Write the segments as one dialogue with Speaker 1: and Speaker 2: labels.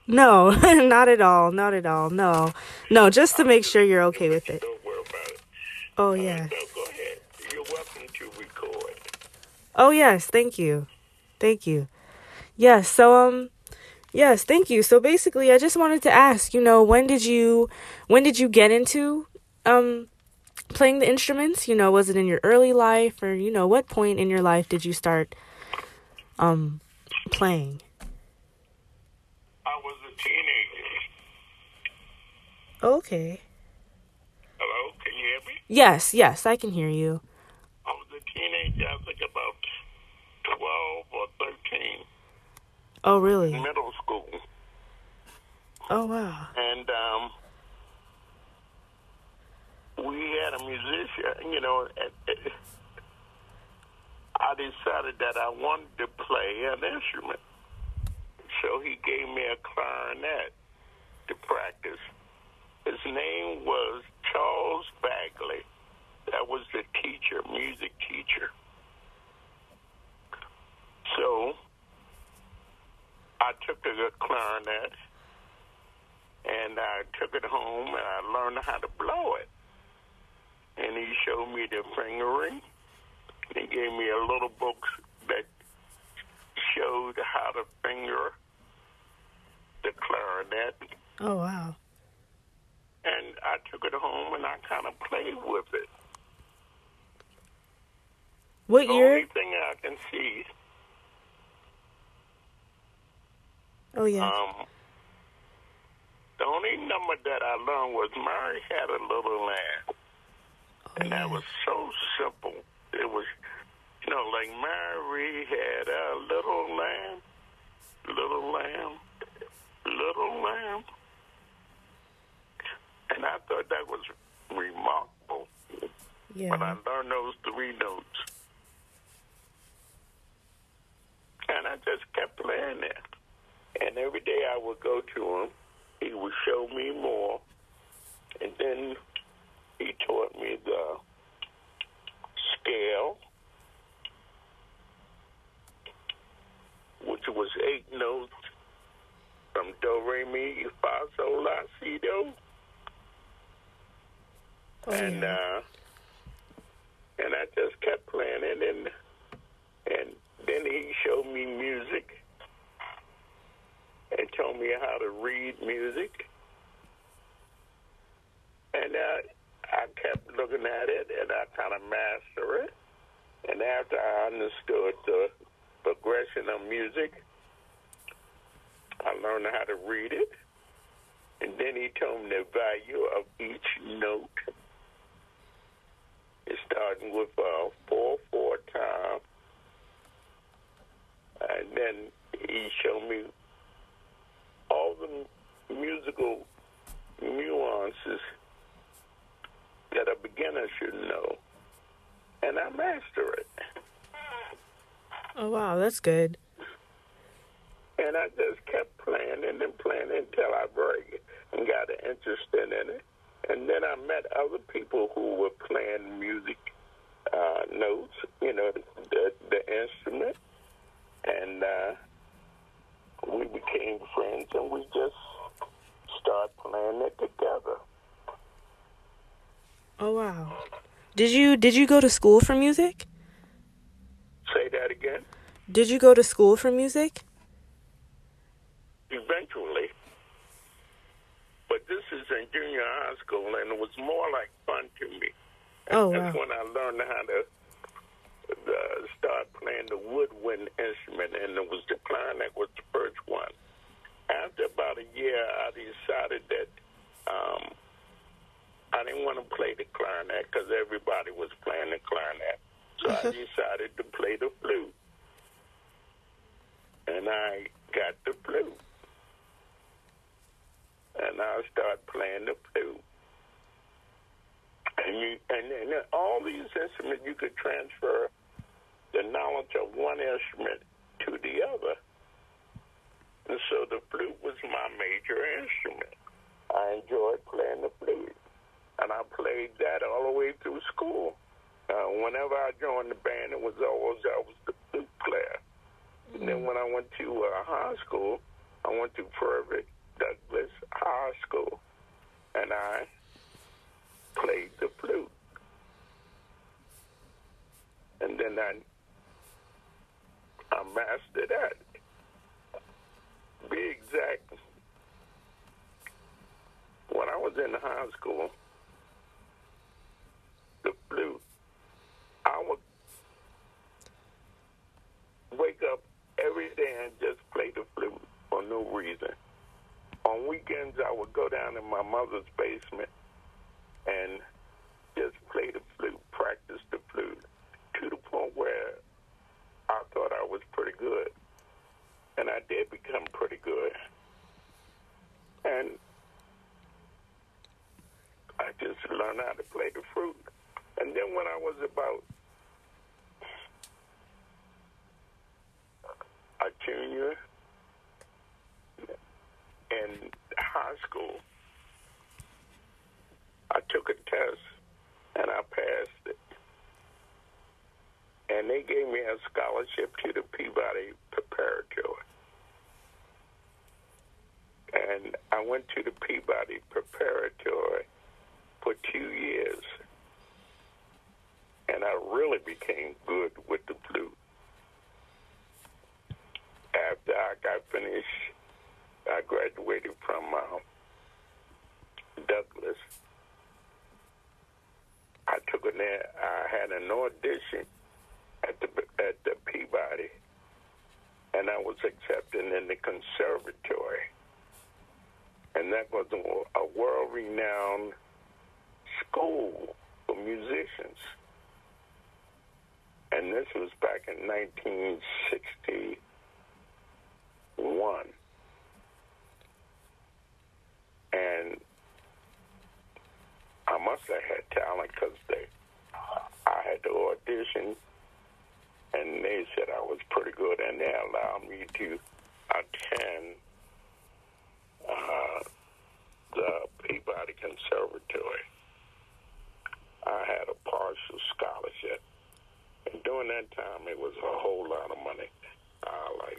Speaker 1: No, not at all. Not at all. No. No, just to make sure you're okay with it.
Speaker 2: Don't worry about it.
Speaker 1: Oh, yeah.
Speaker 2: So go ahead. You're welcome to record.
Speaker 1: Oh, yes. Thank you. Thank you. Yes. Yes, thank you. So basically, I just wanted to ask, when did you get into, um, playing the instruments? Was it in your early life or, what point in your life did you start, um, playing?
Speaker 2: I was a teenager.
Speaker 1: Okay.
Speaker 2: Hello, can you hear me?
Speaker 1: Yes, yes, I can hear you.
Speaker 2: I was a teenager, I think about 12 or 13,
Speaker 1: Oh,
Speaker 2: in
Speaker 1: really?
Speaker 2: middle school.
Speaker 1: Oh, wow.
Speaker 2: And we had a musician, I decided that I wanted to play an instrument. So he gave me a clarinet to practice. His name was Charles Bagley. That was the teacher, music teacher. So I took the clarinet and I took it home and I learned how to blow it. And he showed me the fingering. He gave me a little book that showed how to finger the clarinet.
Speaker 1: Oh, wow.
Speaker 2: And I took it home and I kind of played with it.
Speaker 1: What
Speaker 2: The only
Speaker 1: year?
Speaker 2: thing I can see,
Speaker 1: Oh, yes.
Speaker 2: the only number that I learned was Mary Had a Little Lamb.
Speaker 1: Oh,
Speaker 2: And that
Speaker 1: yes.
Speaker 2: was so simple. It was, like Mary had a little lamb, little lamb, little lamb. And I thought that was remarkable when I
Speaker 1: Yeah.
Speaker 2: learned those three notes. And I just kept playing that. And every day I would go to him. He would show me more. And then he taught me the scale, which was 8 notes from do, re, mi, fa, sol, la, si, do.
Speaker 1: Oh,
Speaker 2: And
Speaker 1: yeah.
Speaker 2: and I just kept playing it, and then he showed me music and told me how to read music. And I kept looking at it, and I kind of mastered it. And after I understood the progression of music, I learned how to read it. And then he told me the value of each note. It's starting with a 4/4 time. And then he showed me all the musical nuances that a beginner should know. And I master it.
Speaker 1: Oh, wow. That's good.
Speaker 2: And I just kept playing and playing until I break and got an interest in it. And then I met other people who were playing music notes, the instrument. And we became friends, and we just started playing it together.
Speaker 1: Oh, wow. Did you go to school for music?
Speaker 2: Say that again?
Speaker 1: Did you go to school for music?
Speaker 2: Eventually. But this is in junior high school, and it was more like fun to me. And
Speaker 1: Oh,
Speaker 2: that's
Speaker 1: wow.
Speaker 2: when I learned how to start playing the woodwind instrument, and it was the clarinet was the first one. After about a year, I decided that I didn't want to play the clarinet because everybody was playing the clarinet. So I decided to play the flute. And I got the flute. And I started playing the flute. And all these instruments, you could transfer the knowledge of one instrument to the other. And so the flute was my major instrument. I enjoyed playing the flute. And I played that all the way through school. Whenever I joined the band, it was always I was the flute player. And then when I went to high school, I went to Furvick, Douglas High School, and I played the flute. And then I mastered that. Be exact, when I was in high school, the flute, I would wake up every day and just play the flute for no reason. On weekends, I would go down in my mother's basement and just play the flute, practice the flute, to the point where I thought I was pretty good. And I did become pretty good. And I just learned how to play the flute. And then when I was about a junior in high school, I took a test and I passed it. And they gave me a scholarship to the Peabody Preparatory. And I went to the Peabody Preparatory for 2 years. And I really became good with the flute. After I got finished, I graduated from Douglas. I had an audition at the Peabody, and I was accepted in the conservatory. And that was a world-renowned school for musicians. And this was back in 1961. And I must have had talent because I had to audition, and they said I was pretty good, and they allowed me to attend the Peabody Conservatory. I had a partial scholarship, and during that time, it was a whole lot of money, like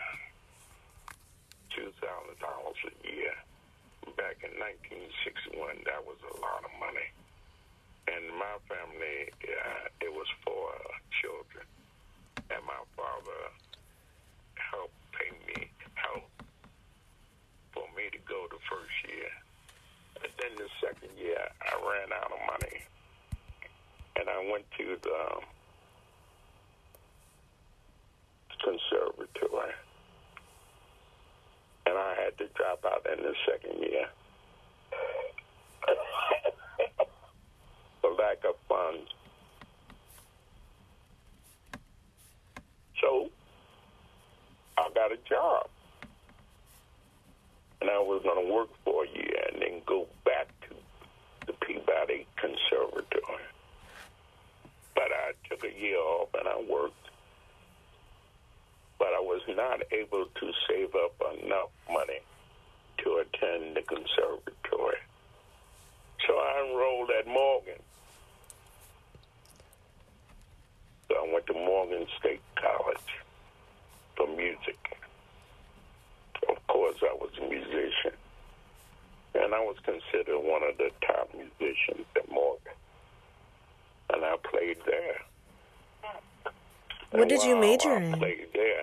Speaker 2: $2,000 a year. Back in 1961, that was a lot of money. And my family, it was for children. And my father helped pay me, for me to go the first year. And then the second year, I ran out of money. And I went to the conservatory. And I had to drop out in the second year for lack of funds. So I got a job. And I was going to work for a year and then go back to the Peabody Conservatory. But I took a year off and I worked. But I was not able to save up enough money to attend the conservatory. So I enrolled at Morgan. So I went to Morgan State College for music. Of course, I was a musician. And I was considered one of the top musicians at Morgan. And I played there.
Speaker 1: What did you major
Speaker 2: I
Speaker 1: in?
Speaker 2: played there.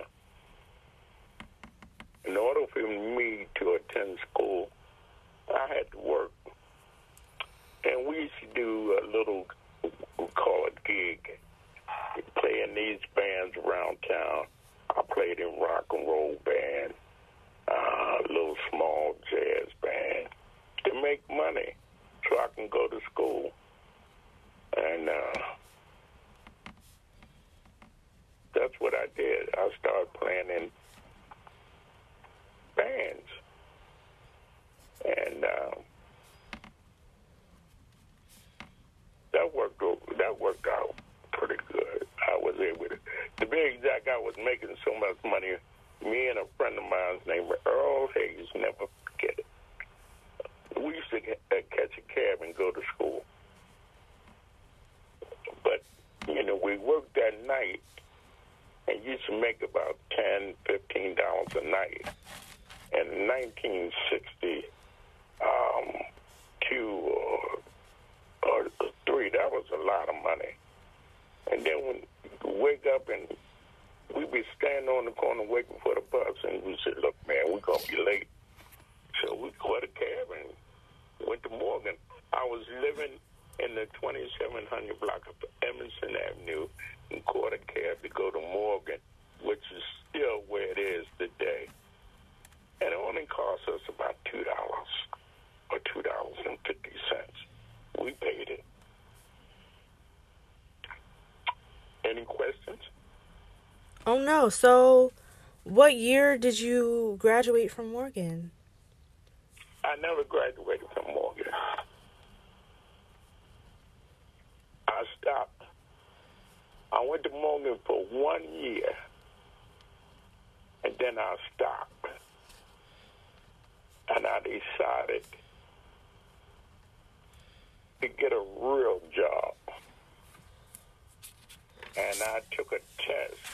Speaker 2: In order for me to attend school, I had to work. And we used to do a little, we call it gig, play in these bands around town. I played in rock and roll band, a little small jazz band, to make money so I can go to school. And that's what I did. I started playing in bands. And that worked out pretty good. I was able to be exact, I was making so much money. Me and a friend of mine named Earl Hayes, never forget it. We used to catch a cab and go to school. But, we worked that night and used to make about $10, $15 a night. in 1960 two or three. That was a lot of money. And then when you wake up and we be standing on the corner waiting for the bus, and we said, "Look, man, we're gonna be late." So we caught a cab and went to Morgan. I was living in the 2700 block of Emerson Avenue and caught a cab to go to Morgan, which is still where it is today. And it only cost us about $2 or $2.50. We paid it. Any questions?
Speaker 1: Oh no. So, what year did you graduate from Morgan?
Speaker 2: I never graduated from Morgan. I stopped. I went to Morgan for 1 year, and then I stopped. And I decided to get a real job. And I took a test.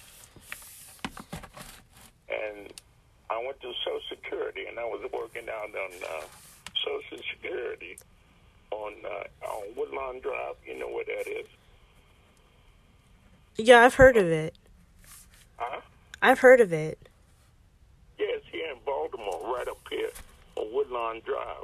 Speaker 2: And I went to Social Security, and I was working out on Social Security on Woodlawn Drive. You know where that is?
Speaker 1: Yeah, I've heard of it.
Speaker 2: Huh?
Speaker 1: I've heard of it.
Speaker 2: Yes, here in Baltimore, right up here on Woodlawn Drive.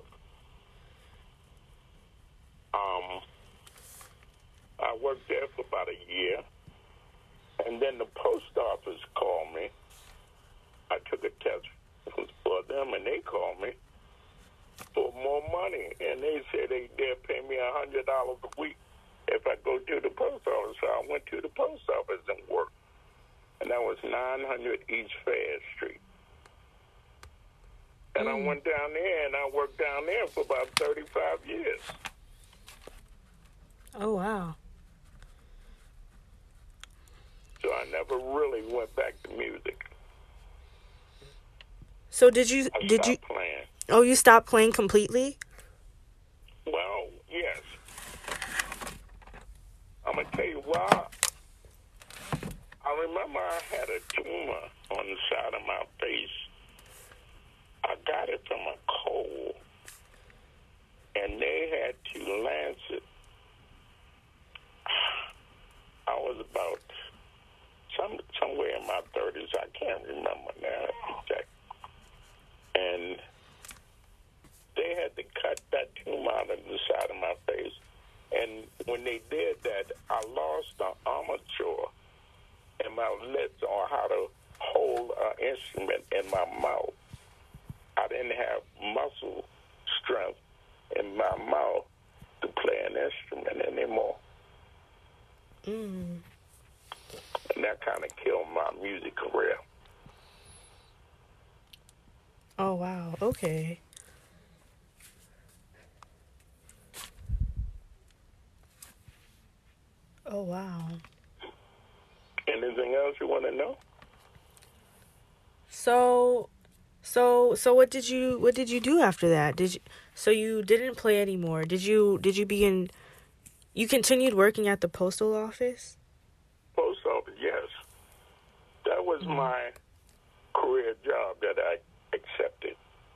Speaker 2: I worked there for about a year, and then the post office called me. I took a test for them, and they called me for more money, and they said they'd pay me $100 a week if I go to the post office. So I went to the post office and worked, and that was 900 East Fair Street. And I went down there, and I worked down there for about 35 years.
Speaker 1: Oh, wow.
Speaker 2: So I never really went back to music.
Speaker 1: So
Speaker 2: I stopped playing.
Speaker 1: Oh, you stopped playing completely?
Speaker 2: Well, yes. I'm going to tell you why. I remember I had a tumor on the side of my face. I got it from a cold, and they had to lance it. I was about somewhere in my 30s. I can't remember now exactly. And they had to cut that tumor out of the side of my face. And when they did that, I lost the armature in my lips on how to hold an instrument in my mouth. I didn't have muscle strength in my mouth to play an instrument anymore. And that kind of killed my music career.
Speaker 1: Oh, wow. Okay. Oh, wow.
Speaker 2: Anything else you want to know?
Speaker 1: So what did you do after that? So you didn't play anymore. Did you you continued working at the postal office?
Speaker 2: Post office, yes. That was my career job that I accepted.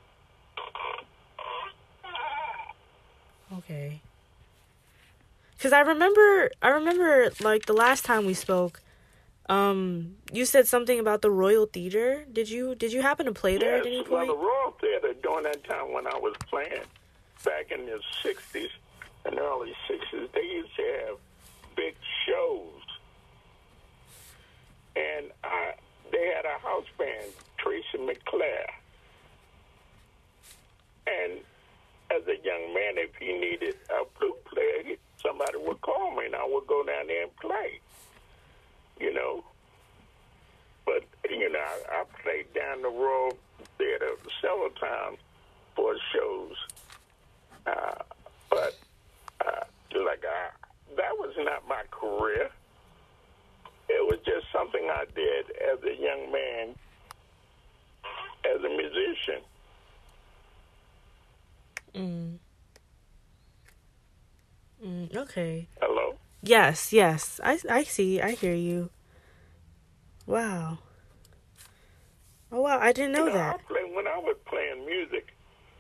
Speaker 1: Okay. Cuz I remember like the last time we spoke, you said something about the Royal Theater. Did you happen to play there at any point?
Speaker 2: Well, the Royal Theater during that time when I was playing back in the 60s and early 60s, they used to have big shows. And they had a house band, Tracy McClare. And as a young man, if he needed a flute player, somebody would call me, and I would go down there and play, you know. But, you know, I played down the Royal Theater several times for shows. But, that was not my career. It was just something I did as a young man, as a musician.
Speaker 1: Okay.
Speaker 2: Hello?
Speaker 1: Yes. I see. I hear you. Wow. Oh wow, I didn't know that.
Speaker 2: When I was playing music,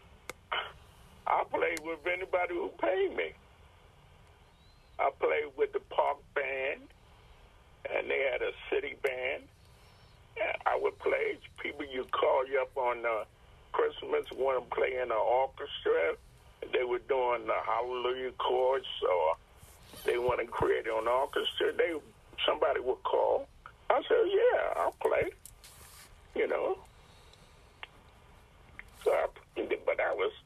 Speaker 2: I played with anybody who paid me. I played with the park band, and they had a city band. And I would play. People you call you up on Christmas, want to play in an orchestra. They were doing the Hallelujah chorus, or they want to create an orchestra. Somebody would call. I said, yeah, I'll play. You know. So but I was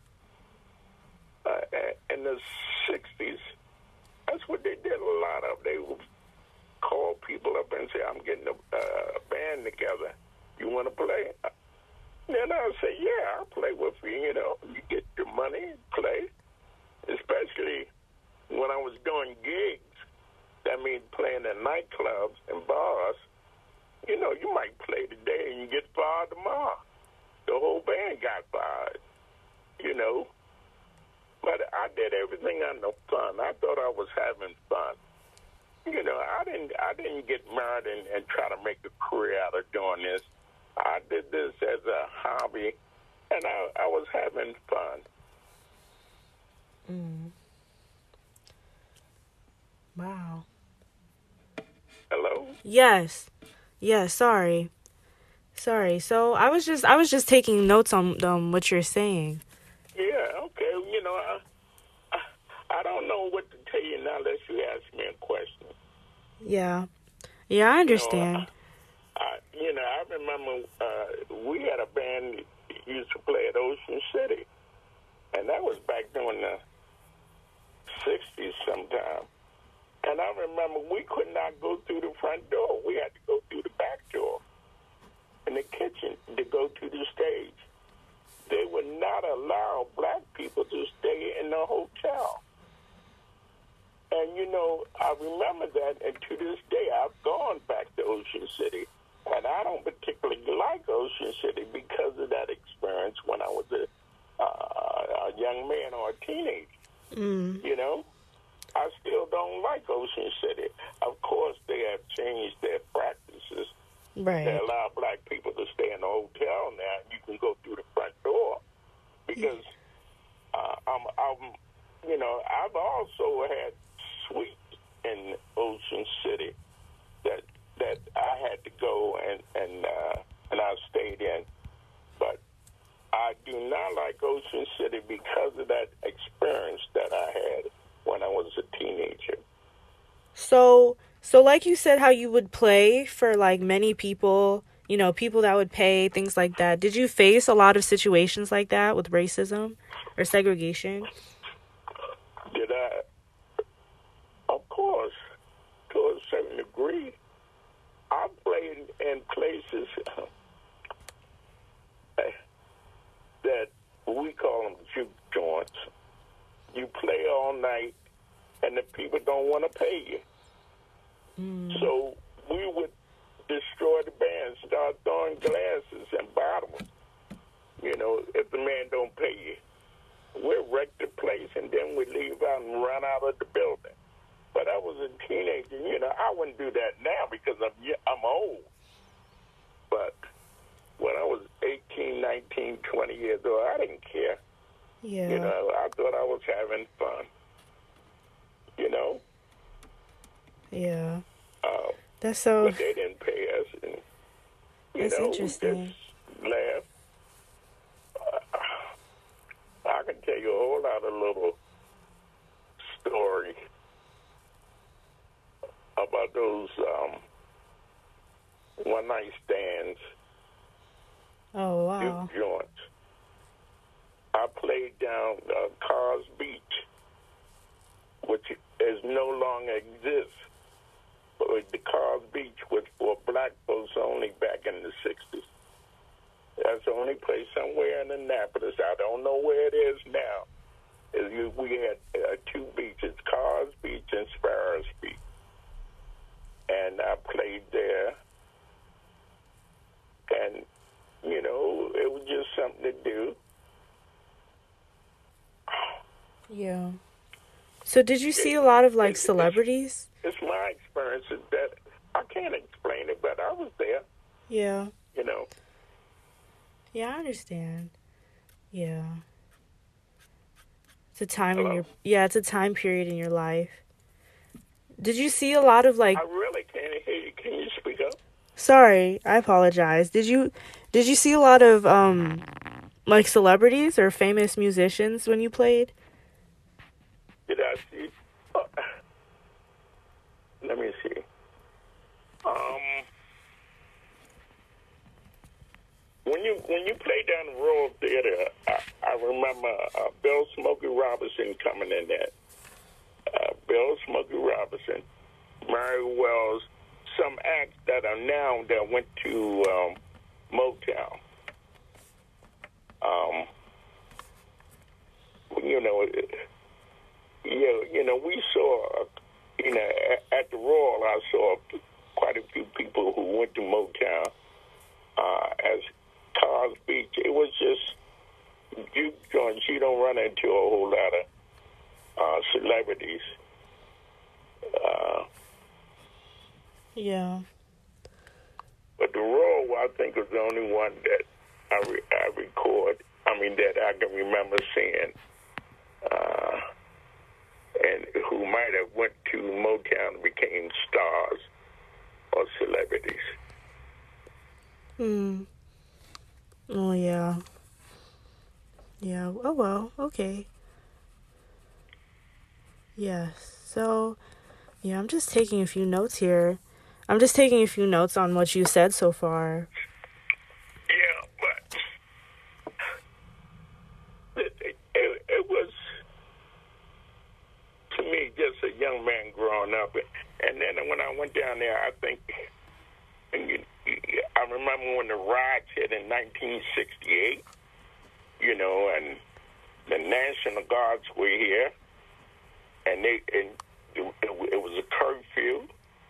Speaker 2: in the 60s. That's what they did a lot of. They would call people up and say, I'm getting a band together. You want to play? Then I'll say, yeah, I'll play with you. You know, you get your money, play. Especially when I was doing gigs. That means playing in nightclubs and bars. You know, you might play today and you get fired tomorrow. The whole band got fired, you know. But I did everything under fun. I thought I was having fun. You know, I didn't get married and try to make a career out of doing this. I did this as a hobby, and I was having fun.
Speaker 1: Mm. Wow.
Speaker 2: Hello?
Speaker 1: Yes. Sorry. So I was just taking notes on what you're saying.
Speaker 2: Yeah. Okay. You know, I don't know what to tell you now unless you ask me a question.
Speaker 1: Yeah. I understand.
Speaker 2: You know, I remember we had a band that used to play at Ocean City, and that was back during the 60s sometime. And I remember we could not go through the front door. We had to go through the back door in the kitchen to go to the stage. They would not allow black people to stay in the hotel. And, you know, I remember that, and to this day, I've gone back to Ocean City, and I don't particularly like Ocean City because of that experience when I was a young man or a teenager, you know? I still don't like Ocean City. Of course, they have changed their practices.
Speaker 1: Right.
Speaker 2: They allow black people to stay in the hotel now. You can go through the front door because you know, I've also had suites in Ocean City that I had to go and I stayed in, but I do not like Ocean City because of that experience that I had when I was a teenager.
Speaker 1: So like you said, how you would play for like many people, you know, people that would pay, things like that. Did you face a lot of situations like that with racism or segregation?
Speaker 2: Did I? Of course, to a certain degree. I played in places that we call them juke joints. You play all night, and the people don't want to pay you. So we would destroy the band, start throwing glasses and bottles. You know, if the man don't pay you, we'll wreck the place, and then we leave out and run out of the building. But I was a teenager. You know, I wouldn't do that now because I'm old. But when I was 18, 19, 20 years old, I didn't care.
Speaker 1: Yeah.
Speaker 2: You know, I thought I was having fun. You know?
Speaker 1: Yeah. That's so...
Speaker 2: But they didn't pay us. And,
Speaker 1: that's interesting.
Speaker 2: We just laughed. I can tell you a whole lot of little stories about those one-night stands.
Speaker 1: Oh, wow.
Speaker 2: Juke joints. I played down Carr's Beach, which is no longer exists. But the Carr's Beach was for black folks only back in the 60s. That's the only place somewhere in Annapolis. I don't know where it is now. We had two beaches, Carr's Beach and Sparrows Beach. And I played there. And, you know, it was just something to do.
Speaker 1: Yeah. So did you see a lot of, like, celebrities?
Speaker 2: It's my experience that I can't explain it, but I was there.
Speaker 1: Yeah.
Speaker 2: You know.
Speaker 1: Yeah, I understand. Yeah. It's a time in
Speaker 2: Hello?
Speaker 1: your yeah, it's a time period in your life. Did you see a lot of
Speaker 2: I
Speaker 1: like
Speaker 2: really can't hear you. Can you speak up?
Speaker 1: sorry, I apologize. Did you see a lot of like celebrities or famous musicians when you played?
Speaker 2: Did I see? Uh, let me see. Um, when you played down the Royal Theater, I remember Bill Smokey Robinson coming in there. Bill Smokey Robinson, Mary Wells, some acts that are now that went to Motown. Um, you know, we saw, at the Royal, I saw quite a few people who went to Motown as Cars Beach. It was just juke joints. You don't run into a whole lot of celebrities.
Speaker 1: Yeah.
Speaker 2: But the Royal, I think, is the only one that I record. I mean, that I can remember seeing, and who might have went to Motown and became stars or celebrities.
Speaker 1: Oh yeah. Yeah. Oh well. Okay. Yes. So, yeah, I'm just taking a few notes here. I'm just taking a few notes on what you said so far.
Speaker 2: Yeah, but it was, to me, just a young man growing up. And then when I went down there, I think, I remember when the riots hit in 1968, and the National Guards were here, and it was a curfew,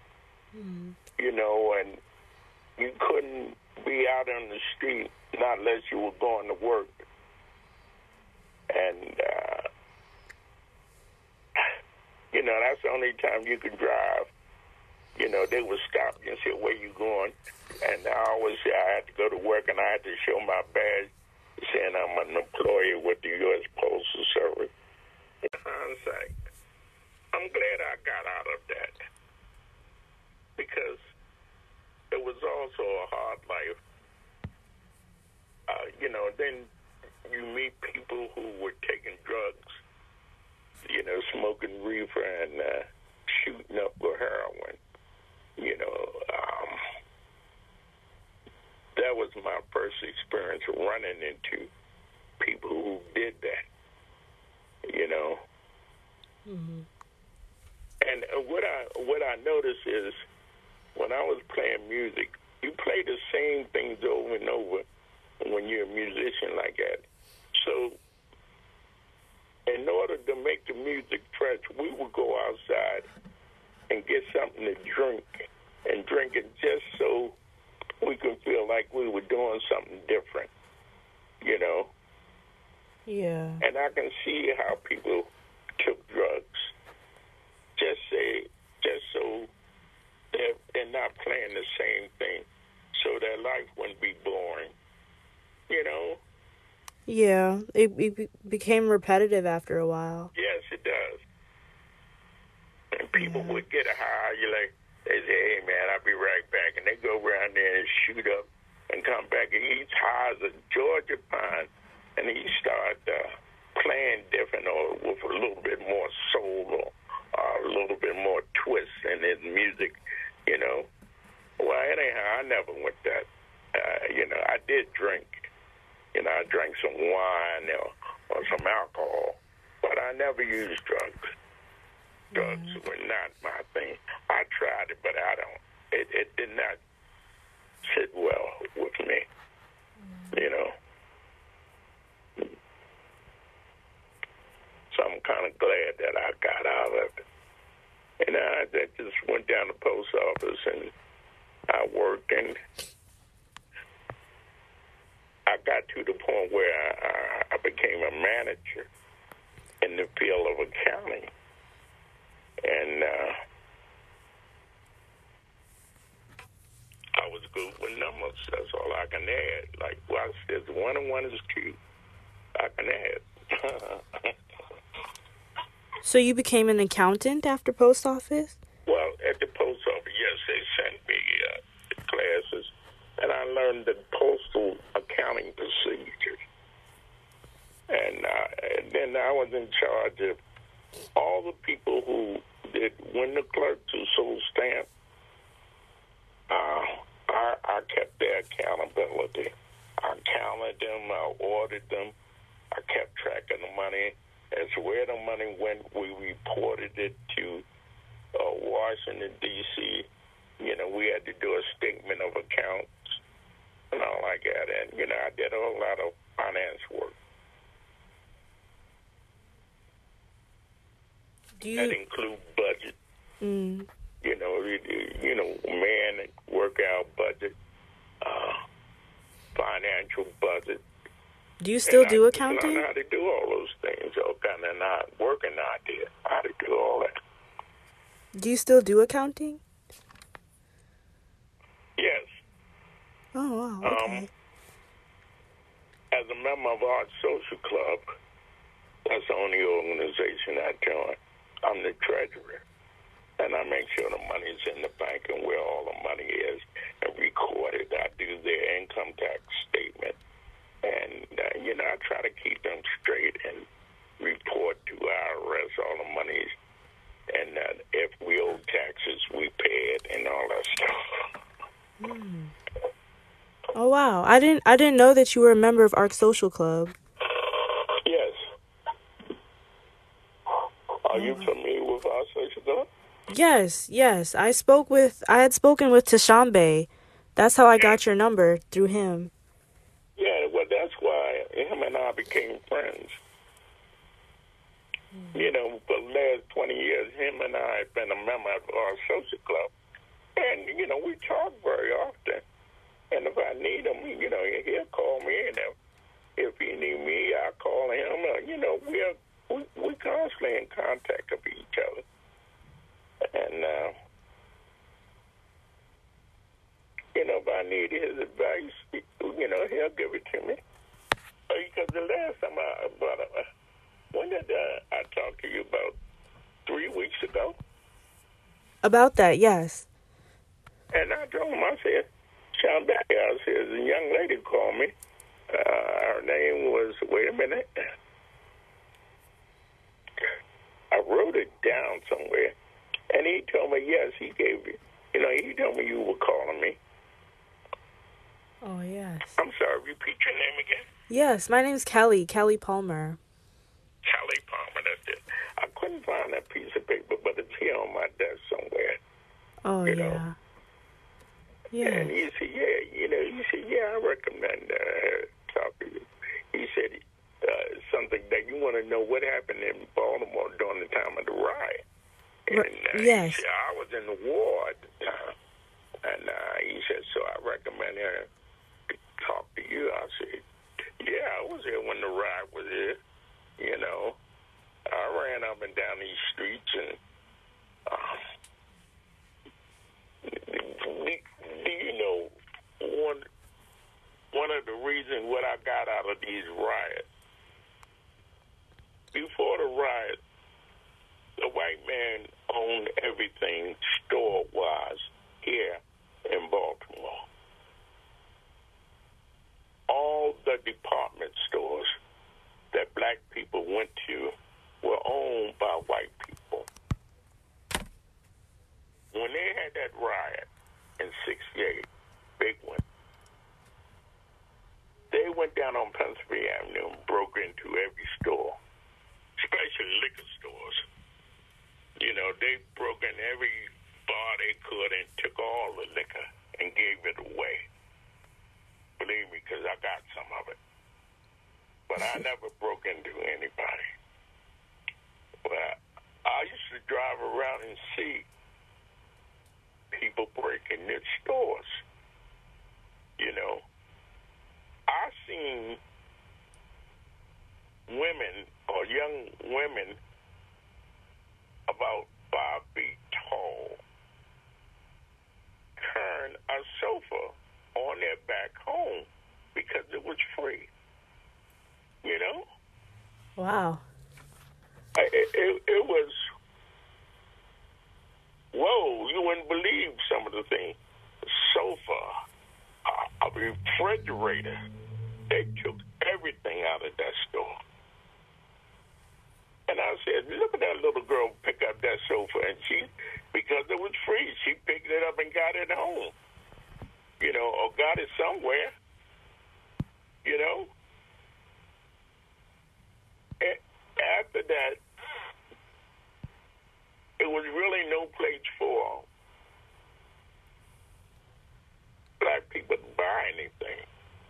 Speaker 2: and you couldn't be out on the street not unless you were going to work. And, that's the only time you could drive. They would stop you and say, where you going? And I always say I had to go to work, and I had to show my badge saying I'm an employee with the U.S. Postal Service. In hindsight, I'm glad I got out of that because it was also a hard life. Then you meet people who were taking drugs, smoking reefer and shooting up with heroin. That was my first experience running into people who did that. And what I noticed is when I was playing music, you play the same things over and over when you're a musician like that. So in order to make the music fresh, we would go outside and get something to drink and drink it just so we could feel like we were doing something different,
Speaker 1: Yeah.
Speaker 2: And I can see how people took drugs just so they're not playing the same thing, so their life wouldn't be boring,
Speaker 1: Yeah. It became repetitive after a while.
Speaker 2: Yes, it does. And people would get a high. They say, hey, man, I'll be right back. And they go around there and shoot up and come back. And he's high as a Georgia pine. And he start playing different or with a little bit more soul or a little bit more twist in his music, Well, anyhow, I never went that. I did drink. I drank some wine or some alcohol. But I never used drugs. Drugs were not my thing. I tried it, but I don't. It did not sit well with me, So I'm kind of glad that I got out of it. And I just went down to the post office and I worked, and I got to the point where I became a manager in the field of accounting. And I was good with numbers. That's all I can add. Like, well, I said, 1 and 1 is 2. I can add.
Speaker 1: So you became an accountant after post office?
Speaker 2: Well, at the post office, yes, they sent me classes, and I learned the postal accounting procedures. And then I was in charge of all the people who did, when the clerks who sold stamps, I kept their accountability. I counted them, I ordered them, I kept track of the money. As to where the money went, we reported it to Washington, D.C. You know, we had to do a statement of accounts and all like that. And, you know, I did a whole lot of finance work. That include budget.
Speaker 1: Mm.
Speaker 2: You know, man, work out budget, financial budget.
Speaker 1: Do you still do accounting?
Speaker 2: I learned how to do all those things. So kind of not working idea, how to do all that.
Speaker 1: Do you still do accounting?
Speaker 2: Yes.
Speaker 1: Oh, wow. Okay.
Speaker 2: As a member of our social club, that's the only organization I join. I'm the treasurer, and I make sure the money's in the bank and where all the money is and record it. I do their income tax statement, and, you know, I try to keep them straight and report to IRS all the monies. And if we owe taxes, we pay it and all that stuff.
Speaker 1: Mm. Oh, wow. I didn't know that you were a member of Arc Social Club.
Speaker 2: Yes. Are you familiar with Arc Social Club?
Speaker 1: Yes. I had spoken with Tashambe. That's how I got your number, through him.
Speaker 2: Yeah, well, that's why him and I became friends. You know, for the last 20 years, him and I have been a member of our social club. And, you know, we talk very often. And if I need him, you know, he'll call me. And if he need me, I'll call him. You know, we constantly in contact with each other. And, you know, if I need his advice, you know, he'll give it to me. Because the last time when did I talk to you about 3 weeks ago?
Speaker 1: About that, yes.
Speaker 2: And I told him, I said, Sean back here, I said, a young lady called me. Her name was, wait a minute. I wrote it down somewhere. And he told me, yes, he gave you. You know, he told me you were calling me.
Speaker 1: Oh, yes.
Speaker 2: I'm sorry, repeat your name again.
Speaker 1: Yes, my name's Kelly Palmer.
Speaker 2: Kelly Palmer, that's it. I couldn't find that piece of paper, but it's here on my desk somewhere.
Speaker 1: Oh,
Speaker 2: you
Speaker 1: yeah.
Speaker 2: know.
Speaker 1: Yeah.
Speaker 2: And he said, I recommend talking to you. He said something that you want to know what happened in Baltimore during the time of the riot. And
Speaker 1: yes.
Speaker 2: He said, I was in the war at the time. And he said, so I recommend her to talk to you. I said, yeah, I was here when the riot was here. You know, I ran up and down these streets and do you know one of the reasons what I got out of these riots? Before the riot, the white man owned everything store-wise here in Baltimore. All the department stores that black people went to were owned by white people. When they had that riot in 68, big one, they went down on Pennsylvania Avenue and broke into every store, especially liquor stores. You know, they broke in every bar they could and took all the liquor and gave it away. Believe me, because I got some of it. But I never broke into anybody. But I used to drive around and see people breaking their stores. You know, I seen women or young women about 5 feet tall turn a sofa on their back home because it was
Speaker 1: Wow.
Speaker 2: It was, whoa, you wouldn't believe some of the things. Sofa, a refrigerator. They took everything out of that store. And I said, look at that little girl pick up that sofa. And because it was free, she picked it up and got it home. Or got it somewhere. And after that, it was really no place for black people to buy anything.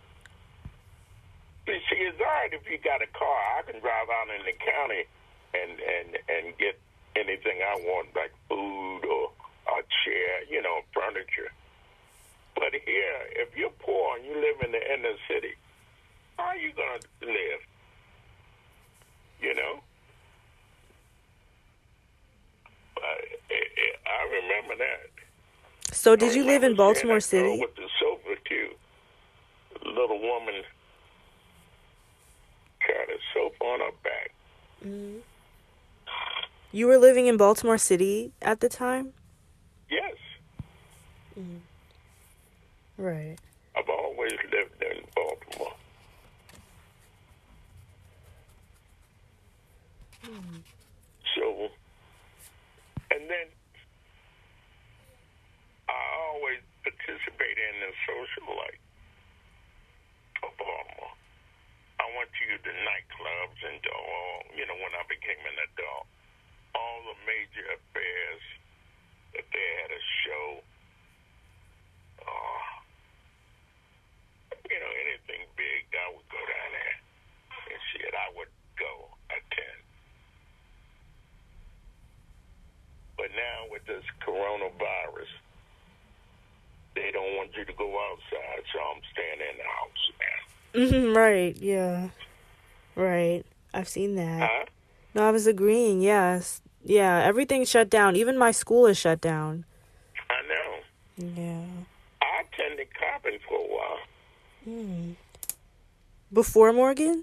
Speaker 2: You see, it's all right if you got a car. I can drive out in the county and get anything I want, like food or a chair, furniture. But here, if you're poor and you live in the inner city, how are you going to live? I remember that.
Speaker 1: So did you live in Baltimore City?
Speaker 2: With the sofa, too. Little woman got a sofa on her back.
Speaker 1: Mm-hmm. You were living in Baltimore City at the time?
Speaker 2: Yes.
Speaker 1: Mm-hmm. Right.
Speaker 2: I've always lived in Baltimore.
Speaker 1: Mm-hmm.
Speaker 2: So, and then I always participated in the social life of Baltimore. I went to the nightclubs and when I became an adult, all the major affairs, if they had a show, anything big, I would go down there and see it. I would go attend. But now with this coronavirus, they don't want you to go outside, so I'm staying in the house now.
Speaker 1: Mm-hmm, right, yeah. Right. I've seen that.
Speaker 2: Huh?
Speaker 1: No, I was agreeing, yes. Yeah, everything's shut down. Even my school is shut down.
Speaker 2: I know.
Speaker 1: Yeah.
Speaker 2: I attended Coppin for a while.
Speaker 1: Before Morgan?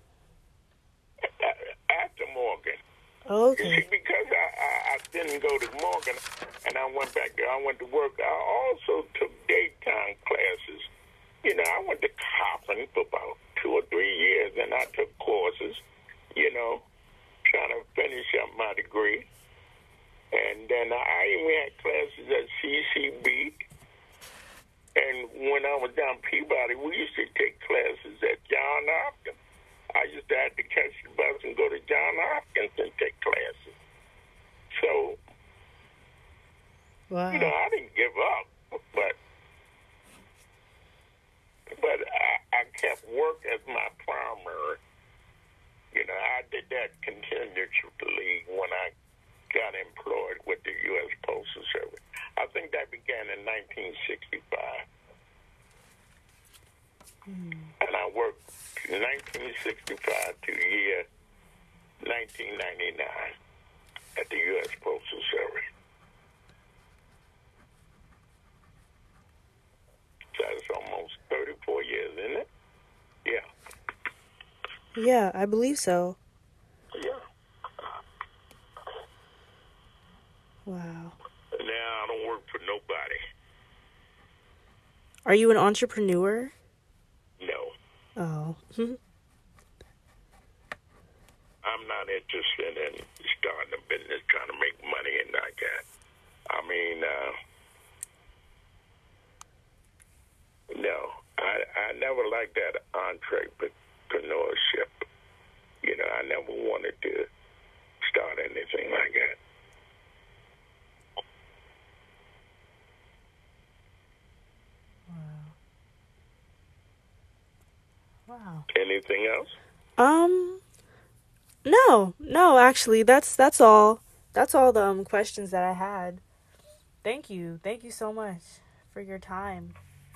Speaker 2: After Morgan.
Speaker 1: Oh, okay.
Speaker 2: You see, because I didn't go to Morgan and I went back there, I went to work. I also took daytime classes. I went to Coppin for about 2 or 3 years and I took courses, trying to finish up my degree. And then I even had classes at CCB. And when I was down Peabody, we used to take classes at John Hopkins. I used to have to catch the bus and go to John Hopkins and take classes. So,
Speaker 1: wow.
Speaker 2: I didn't give up, but I kept work as my primary. I did that continually when I got employed with the U.S. Postal Service. I think that began in 1965. And I worked 1965 to the year 1999 at the U.S. Postal Service. So that's almost 34 years, isn't it? Yeah.
Speaker 1: Yeah, I believe so.
Speaker 2: Yeah.
Speaker 1: Wow.
Speaker 2: Now I don't work for nobody.
Speaker 1: Are you an entrepreneur?
Speaker 2: No.
Speaker 1: Oh.
Speaker 2: I'm not interested in starting a business, trying to make money and like that. I mean, no. I never liked that entrepreneurship. I never wanted to start anything like that.
Speaker 1: Wow.
Speaker 2: Anything else?
Speaker 1: No, actually, that's all. That's all the questions that I had. Thank you so much for your time.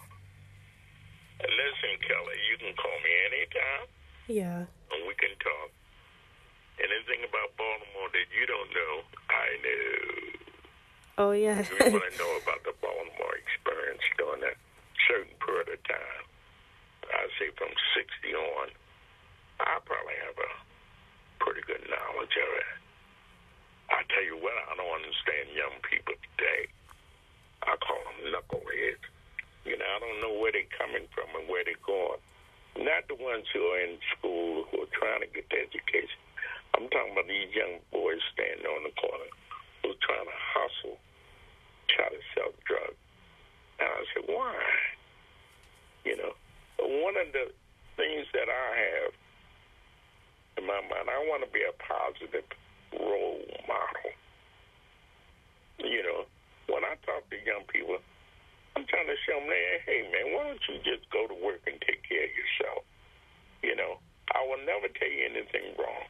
Speaker 2: Listen, Kelly, you can call me anytime.
Speaker 1: Yeah.
Speaker 2: And we can talk. Anything about Baltimore that you don't know, I know.
Speaker 1: Oh, yeah.
Speaker 2: If you want to know about the Baltimore experience during that certain period of time, I say from 60 on, I probably have a pretty good knowledge of it. I tell you what, I don't understand young people today. I call them knuckleheads. You know, I don't know where they're coming from and where they're going. Not the ones who are in school who are trying to get the education. I'm talking about these young boys standing on the corner who are trying to hustle, try to sell drugs. And I said, why? You know, one of the things that I have in my mind, I want to be a positive role model. You know, when I talk to young people, I'm trying to show them, hey, man, why don't you just go to work and take care of yourself? You know, I will never tell you anything wrong.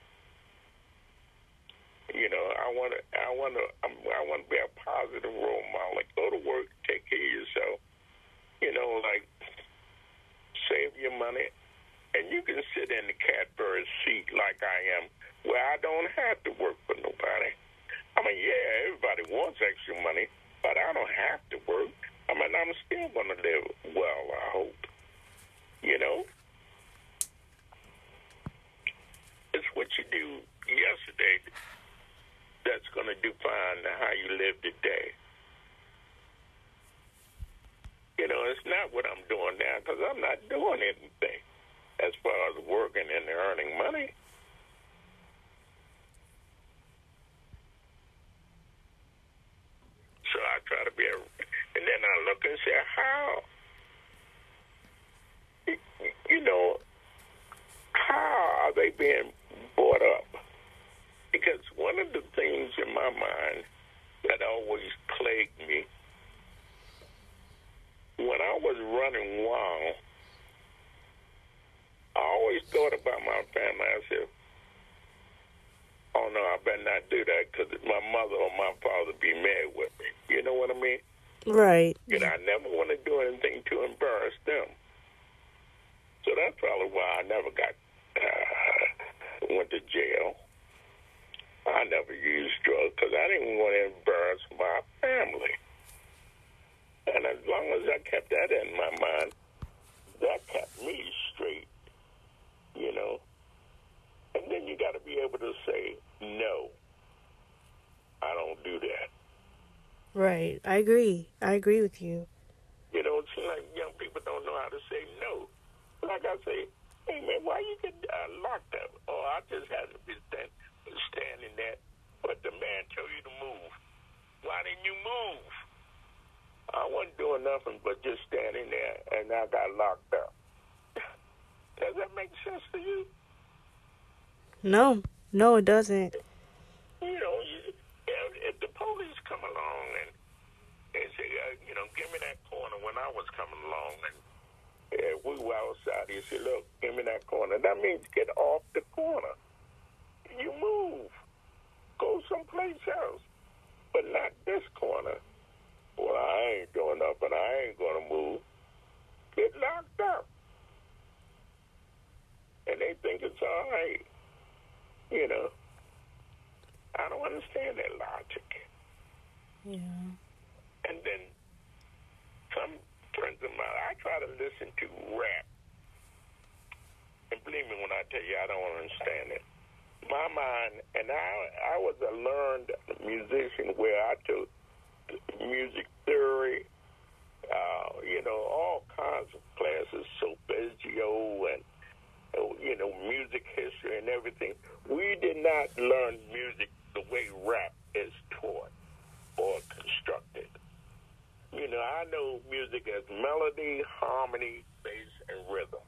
Speaker 2: You know, I want to be a positive role model. Like, go to work, take care of yourself. You know, like, save your money, and you can sit in the catbird seat like I am, where I don't have to work for nobody. I mean, yeah, everybody wants extra money, but I don't have to work. I mean, I'm still going to live well, I hope. You know? It's what you do yesterday that's going to define how you live today. You know, it's not what I'm doing now, because I'm not doing anything as far as working and earning money. So I try to be and then I look and say, how, you know, how are they being brought up? Because one of the things in my mind that always plagued me, when I was running wild, I always thought about my family. I said, oh, no, I better not do that because my mother or my father be mad with me. You know what I mean?
Speaker 1: Right.
Speaker 2: And I never want to do anything to embarrass them. So that's probably why I never went to jail. I never used drugs because I didn't want to embarrass my family. And as long as I kept that in my mind, that kept me straight, you know. And then you got to be able to say, no, I don't do that.
Speaker 1: Right. I agree. I agree with you.
Speaker 2: You know, it seems like young people don't know how to say no. Like I say, hey, man, why you get locked up? Oh, I just had to be standing there, but the man told you to move. Why didn't you move? I wasn't doing nothing but just standing there, and I got locked up. Does that make sense to you?
Speaker 1: No, it doesn't.
Speaker 2: You know, if the police come along and say, you know, give me that corner when I was coming along, and we were outside, he said, look, give me that corner. That means get off the corner. You move. Go someplace else, but not this corner. Well, I ain't doing nothing. I ain't going to move. Get locked up. And they think it's all right. You know, I don't understand that logic.
Speaker 1: Yeah.
Speaker 2: And then some friends of mine, I try to listen to rap. And believe me when I tell you, I don't understand it. My mind, and I was a learned musician where I took music theory, you know, all kinds of classes, solfeggio and, you know, music history and everything. We did not learn music the way rap is taught or constructed. You know, I know music as melody, harmony, bass, and rhythm.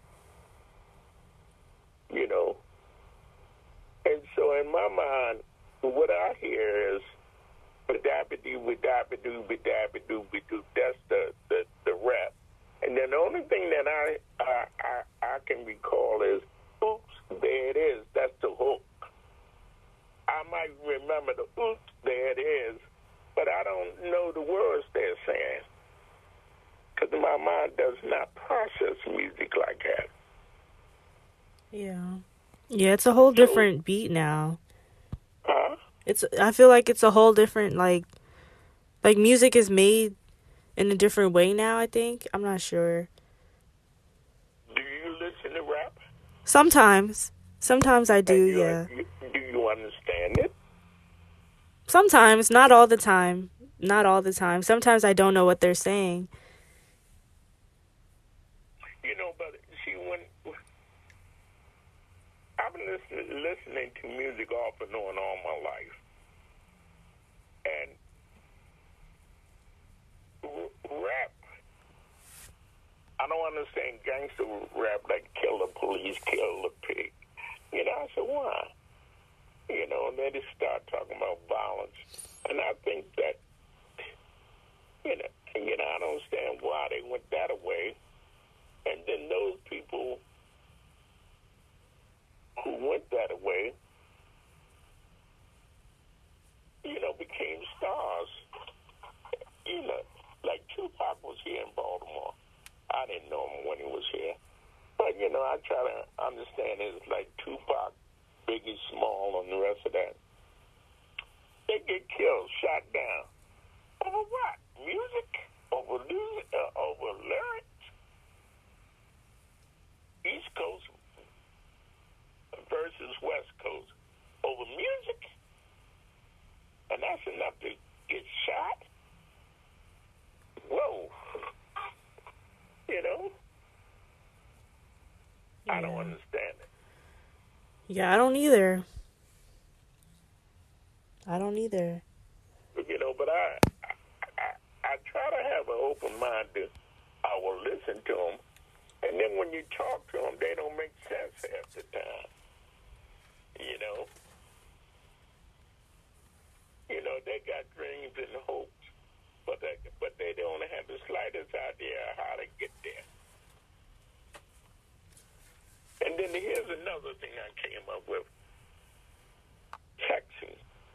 Speaker 2: You know, and so in my mind, what I hear is ba-dabba-doo, ba-dabba-doo. That's the rap. And then the only thing that I can recall is, oops, there it is. That's the hook. I might remember the oops, there it is, but I don't know the words they're saying because my mind does not process music like that.
Speaker 1: Yeah. Yeah, it's a whole different beat now.
Speaker 2: Huh?
Speaker 1: I feel like it's a whole different, like music is made in a different way now, I think. I'm not sure.
Speaker 2: Do you listen to rap?
Speaker 1: Sometimes. Sometimes I do,
Speaker 2: And
Speaker 1: yeah.
Speaker 2: do you understand it?
Speaker 1: Sometimes, not all the time. Not all the time. Sometimes I don't know what they're saying.
Speaker 2: But see, when I've been listening to music off and on all my life, and rap, I don't understand gangster rap like kill the police, kill the pig. I said, why? And then they start talking about violence. And I think that, I don't understand why they went that way. And then those people who went that way, became stars. Like Tupac was here in Baltimore. I didn't know him when he was here. But, I try to understand it like Tupac, Biggie Small, and the rest of that. They get killed, shot down. Over what? Music? Over lyrics? East Coast versus West Coast. Over music? And that's enough to get shot? Whoa. I don't understand it.
Speaker 1: Yeah, I don't either.
Speaker 2: But I try to have an open mind. I will listen to them, and then when you talk to them, they don't make sense half the time. They got dreams and hopes, but they don't have the slightest idea how to get there. And then here's another thing I came up with. Texting.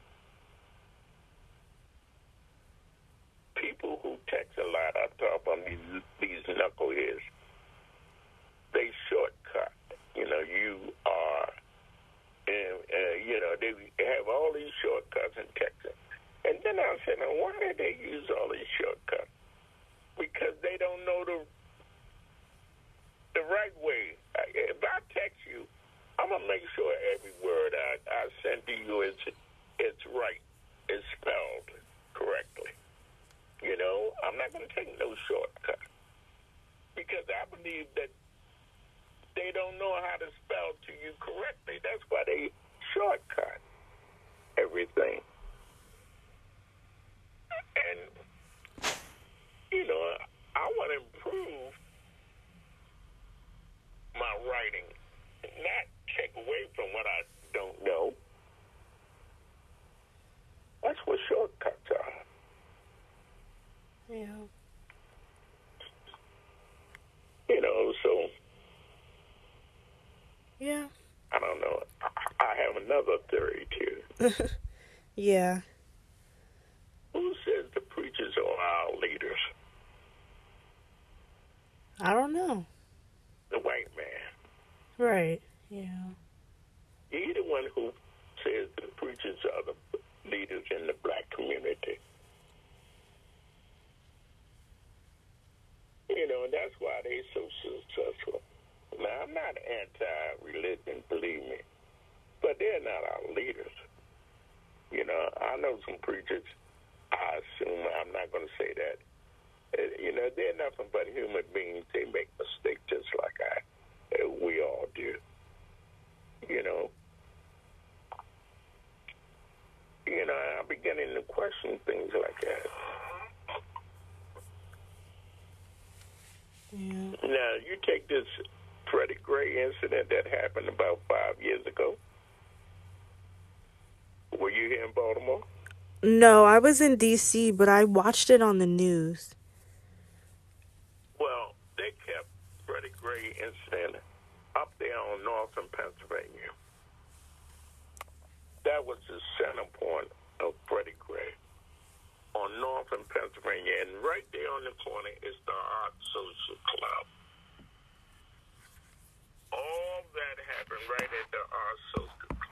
Speaker 2: People who text a lot, I talk about these knuckleheads. They shortcut. You are, they have all these shortcuts in texting. And then I said, now why did they use all these shortcuts? Because they don't know the right way. If I text you, I'm gonna make sure every word I send to you it's right, it's spelled correctly. I'm not gonna take no shortcut because I believe that they don't know how to spell to you correctly. That's why they shortcut everything. And I want to improve my writing, not take away from what I don't know. That's what shortcuts are.
Speaker 1: Yeah.
Speaker 2: So.
Speaker 1: Yeah.
Speaker 2: I don't know. I have another theory, too.
Speaker 1: Yeah.
Speaker 2: Who says the preachers are our leaders?
Speaker 1: I don't know.
Speaker 2: The white man.
Speaker 1: Right. Yeah.
Speaker 2: He's the one who says the preachers are the leaders in the black community. And that's why they're so successful. Now, I'm not anti-religion, believe me, but they're not our leaders. I know some preachers, I assume, I'm not going to say that, they're nothing but human beings. They make mistakes just like we all do. I'm beginning to question things like that.
Speaker 1: Yeah.
Speaker 2: Now, you take this Freddie Gray incident that happened about 5 years ago. Were you here in Baltimore?
Speaker 1: No, I was in D.C., but I watched it on the news.
Speaker 2: Well, they kept Freddie Gray incident up there on Northern Pennsylvania. That was the center point of Freddie Gray on Northern Pennsylvania. And right there on the corner is the Art Social Club. All that happened right at the Art Social Club.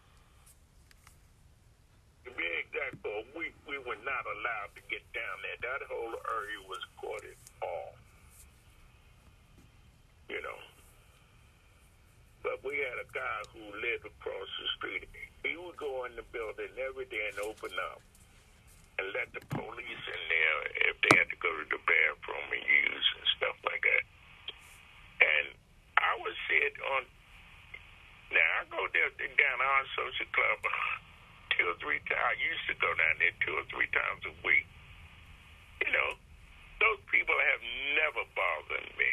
Speaker 2: To be exact, for a week, we were not allowed to get down there. That whole area was cordoned off. But we had a guy who lived across the street. He would go in the building every day and open up and let the police in there if they had to go to the bathroom and use and stuff like that. And I would sit on. Now I go down our social club 2 or 3 times. I used to go down there 2 or 3 times a week. You know, those people have never bothered me.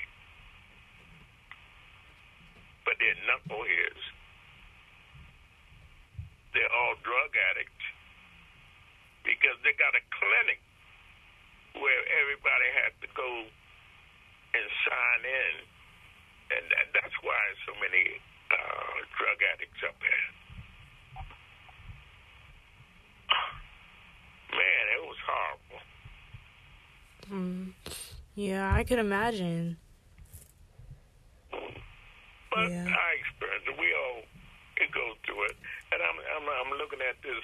Speaker 2: But they're knuckleheads. They're all drug addicts because they got a clinic where everybody has to go and sign in, and that's why so many drug addicts up there. Man, it was horrible.
Speaker 1: Yeah, I can imagine.
Speaker 2: But
Speaker 1: Yeah.
Speaker 2: I experienced it. We all can go through it. And I'm looking at this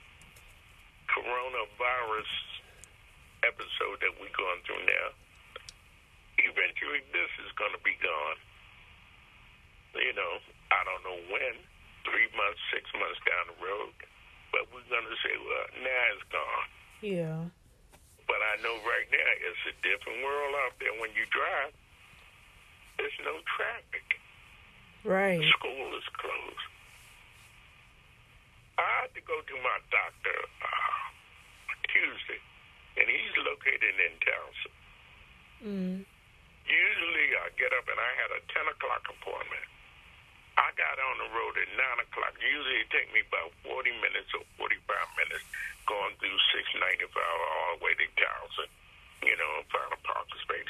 Speaker 2: coronavirus episode that we're going through now. Eventually, this is going to be gone. You know, I don't know when, 3 months, 6 months down the road. But we're going to say, well, now it's gone.
Speaker 1: Yeah.
Speaker 2: But I know right now it's a different world out there when you drive. There's no traffic.
Speaker 1: Right.
Speaker 2: School is closed. I had to go to my doctor Tuesday, and he's located in Towson. Usually I get up and I had a 10 o'clock appointment. I got on the road at 9 o'clock. Usually it take me about 40 minutes or 45 minutes going through 695 all the way to Towson, you know, and find a parking space.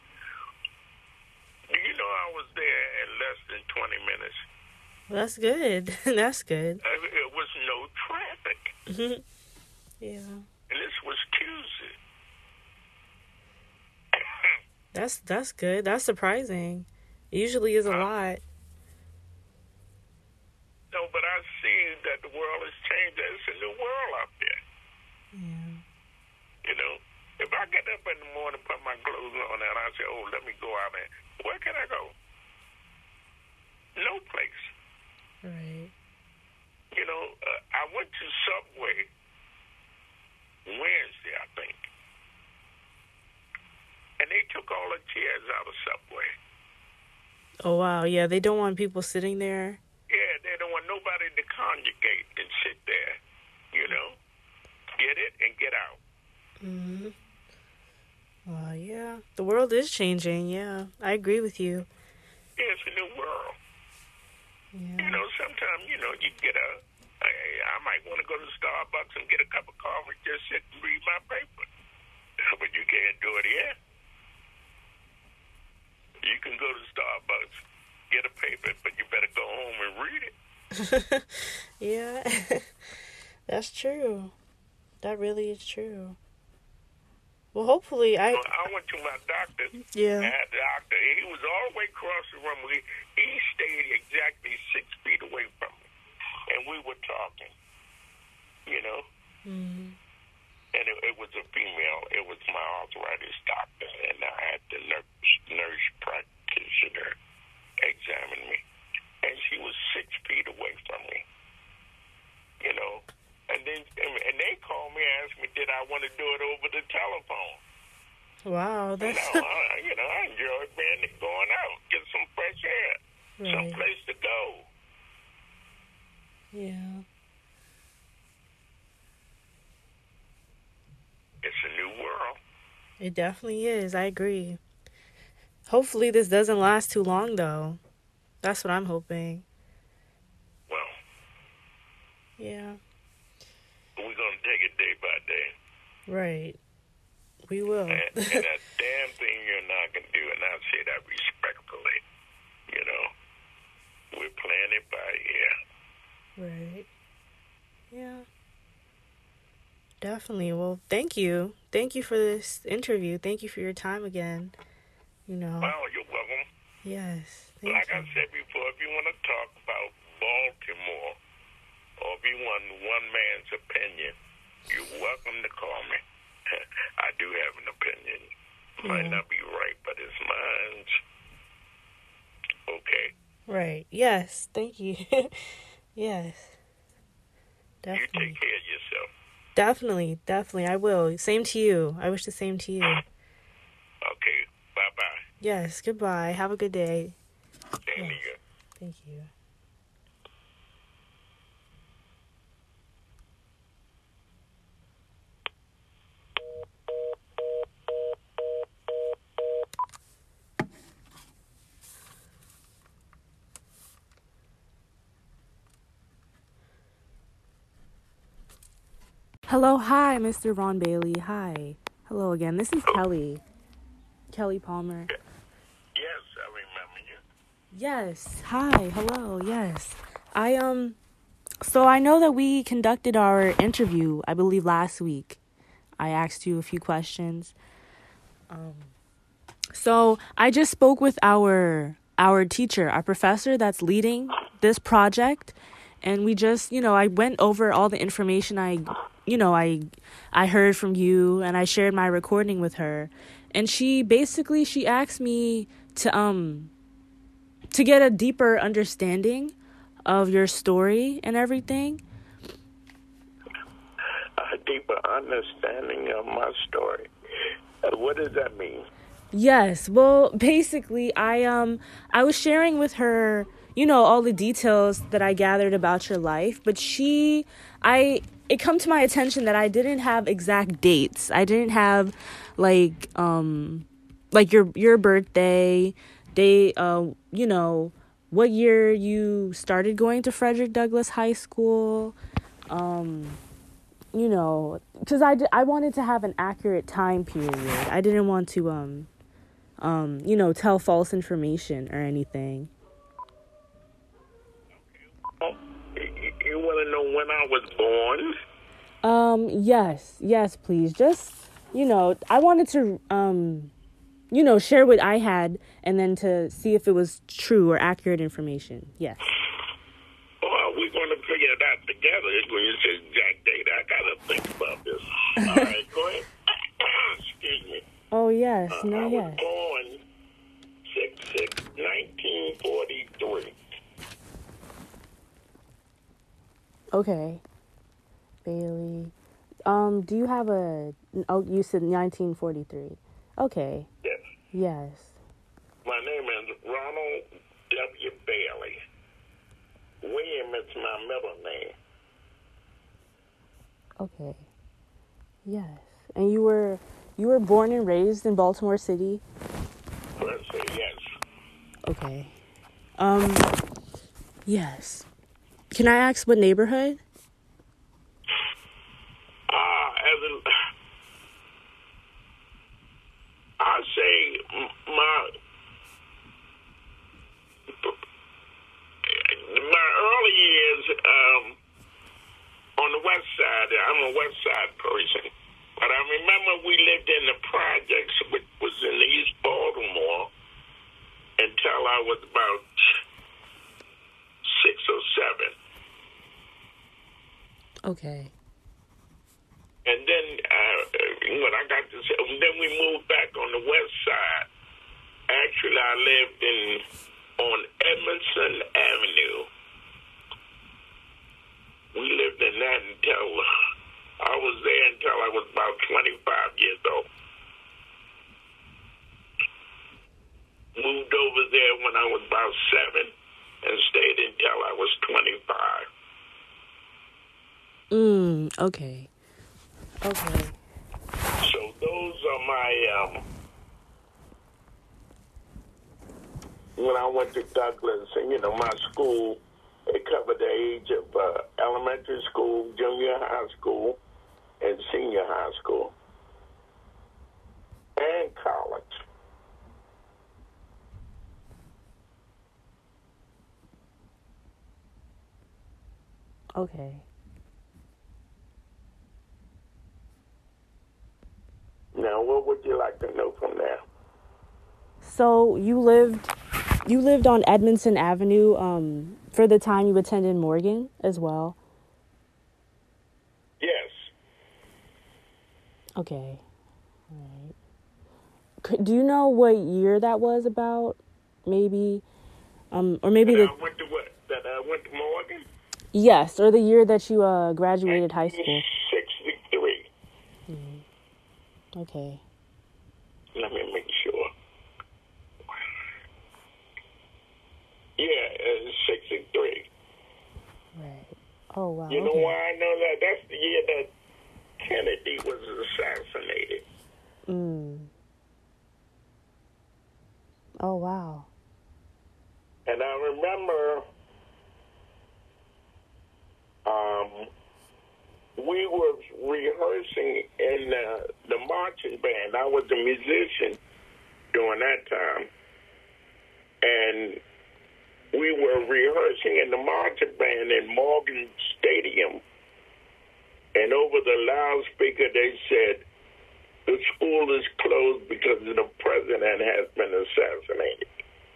Speaker 2: Do you know I was there in less than 20 minutes?
Speaker 1: Well, that's good. That's good.
Speaker 2: It was no traffic.
Speaker 1: Yeah.
Speaker 2: And this was Tuesday.
Speaker 1: That's good. That's surprising. It usually is a lot.
Speaker 2: No, but I see that the world has changed. It's a new world out there.
Speaker 1: Yeah.
Speaker 2: You know, if I get up in the morning, put my clothes on, and I say, oh, let me go out there, where can I go? No place.
Speaker 1: Right.
Speaker 2: You know, I went to Subway Wednesday, I think. And they took all the chairs out of Subway.
Speaker 1: Oh, wow. Yeah, they don't want people sitting there.
Speaker 2: Yeah, they don't want nobody to congregate and sit there, you know. Get it and get out.
Speaker 1: Well, yeah. The world is changing, yeah. I agree with you.
Speaker 2: Yeah, it's a new world.
Speaker 1: Yeah.
Speaker 2: You know, sometimes, you know, you get I might want to go to Starbucks and get a cup of coffee, just sit and read my paper. But you can't do it here. You can go to Starbucks, get a paper, but you better go home and read it.
Speaker 1: Yeah. That's true. That really is true. Well, hopefully
Speaker 2: I went to my doctor.
Speaker 1: Yeah.
Speaker 2: I had the doctor. He was all the way across the room. He stayed exactly 6 feet away from me. And we were talking, you know. And it was a female. It was my arthritis doctor. And I had the nurse practitioner examine me. And she was 6 feet away from me, you know. And they called me and asked me, did I want to do it over the telephone?
Speaker 1: Wow, that's...
Speaker 2: You know, I enjoy going out, get some fresh air, some place to go.
Speaker 1: Yeah.
Speaker 2: It's a new world.
Speaker 1: It definitely is. I agree. Hopefully this doesn't last too long, though. That's what I'm hoping.
Speaker 2: Well.
Speaker 1: Yeah.
Speaker 2: We're going to take it day by day.
Speaker 1: Right. We will.
Speaker 2: And that damn thing you're not going to do, and I say that respectfully, you know, we're playing it by ear.
Speaker 1: Right. Yeah. Definitely. Well, thank you. Thank you for this interview. Thank you for your time again. You know.
Speaker 2: Well, you're welcome.
Speaker 1: Yes.
Speaker 2: Like I said before, if you want to talk about Baltimore, or if you want one man's opinion, you're welcome to call me. I do have an opinion. Might not be right, but it's mine. Okay.
Speaker 1: Right. Yes. Thank you. Yes.
Speaker 2: You
Speaker 1: Definitely.
Speaker 2: take care of yourself.
Speaker 1: Definitely. Definitely. I will. Same to you. I wish the same to you.
Speaker 2: Okay. Bye-bye.
Speaker 1: Yes. Goodbye. Have a good day.
Speaker 2: Same
Speaker 1: Yes.
Speaker 2: to you.
Speaker 1: Thank you. Hello. Hi, Mr. Ron Bailey. Hi. Hello again. This is Kelly. Kelly Palmer.
Speaker 2: Yes, I remember you.
Speaker 1: Yes. Hi. Hello. Yes. So I know that we conducted our interview, I believe last week. I asked you a few questions. So I just spoke with our teacher, our professor that's leading this project, and we just, I went over all the information I heard from you, and I shared my recording with her. And she asked me to get a deeper understanding of your story and everything.
Speaker 2: A deeper understanding of my story. What does that mean?
Speaker 1: Yes. Well, basically, I was sharing with her, all the details that I gathered about your life, but it come to my attention that I didn't have exact dates. I didn't have like your birthday, day, what year you started going to Frederick Douglass High School, because I wanted to have an accurate time period. I didn't want to tell false information or anything.
Speaker 2: Oh, you want to know when I was born?
Speaker 1: Yes, please. Just, I wanted to, share what I had and then to see if it was true or accurate information. Yes.
Speaker 2: Well, we're going to figure it out together. When you say exact date, I got to think about this. All right, go ahead. Excuse me.
Speaker 1: Oh, yes.
Speaker 2: I
Speaker 1: No,
Speaker 2: was
Speaker 1: yes.
Speaker 2: born 6/6/1943.
Speaker 1: Okay. Bailey. Do you have you said 1943. Okay.
Speaker 2: Yes.
Speaker 1: Yes.
Speaker 2: My name is Ronald W. Bailey. William is my middle name.
Speaker 1: Okay. Yes. And you were born and raised in Baltimore City?
Speaker 2: Let's say yes.
Speaker 1: Okay. Yes. Can I ask what neighborhood?
Speaker 2: I say my early years on the west side. I'm a west side person, but I remember we lived in the projects, which was in East Baltimore, until I was about 6 or 7.
Speaker 1: Okay.
Speaker 2: And then when I got to, then we moved back on the west side. Actually, I lived on Edmondson Avenue. We lived in that until I was there until I was about 25 years old. Moved over there when I was about 7 and stayed until I was 25.
Speaker 1: Okay. Okay.
Speaker 2: So those are my, when I went to Douglass, and my school, it covered the age of elementary school, junior high school, and senior high school, and college.
Speaker 1: Okay.
Speaker 2: Now, what would you like to know from there?
Speaker 1: So you lived on Edmondson Avenue for the time you attended Morgan as well?
Speaker 2: Yes.
Speaker 1: Okay. All right. Do you know what year that was about? Maybe Or maybe
Speaker 2: That I went to what? That I went to Morgan?
Speaker 1: yes, or the year that you graduated high school.
Speaker 2: 63.
Speaker 1: Okay.
Speaker 2: Let me make sure. Yeah, 63.
Speaker 1: Right. Oh wow.
Speaker 2: You know
Speaker 1: okay.
Speaker 2: why I know that? That's the year that Kennedy was assassinated.
Speaker 1: Oh wow.
Speaker 2: And I remember we were rehearsing in the marching band. I was a musician during that time. And we were rehearsing in the marching band in Morgan Stadium. And over the loudspeaker, they said, the school is closed because the president has been assassinated.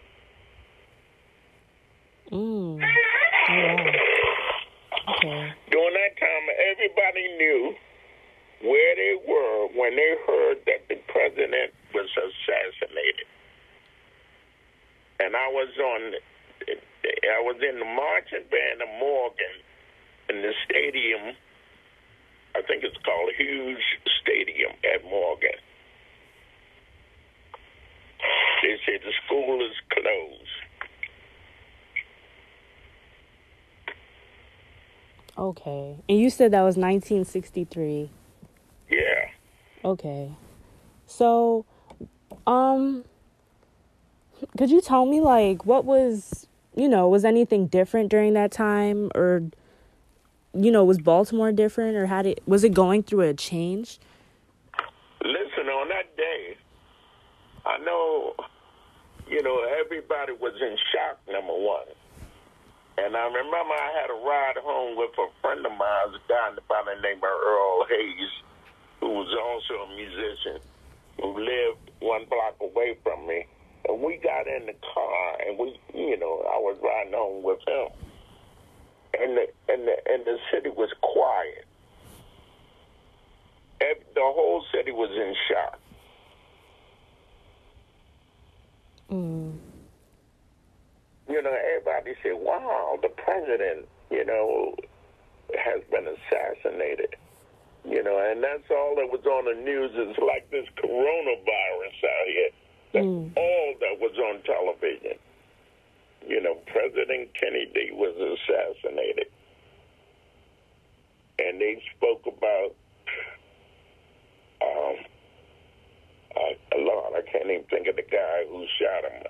Speaker 1: Oh, wow. Okay.
Speaker 2: During that time, everybody knew where they were when they heard that the president was assassinated. And I was in the marching band of Morgan in the stadium. I think it's called Hughes Stadium at Morgan. They said the school is closed.
Speaker 1: Okay. And you said that was 1963.
Speaker 2: Yeah.
Speaker 1: Okay. So, could you tell me, like, what was, was anything different during that time? Or, was Baltimore different? Or was it going through a change?
Speaker 2: Listen, on that day, I know, everybody was in shock, number one. And I remember I had a ride home with a friend of mine, a guy by the name of Earl Hayes, who was also a musician, who lived one block away from me. And we got in the car, and I was riding home with him. And the city was quiet. The whole city was in shock. Everybody said, wow, the president, has been assassinated. And that's all that was on the news. It's like this coronavirus out here. That's all that was on television. President Kennedy was assassinated. And they spoke about, Lord, I can't even think of the guy who shot him.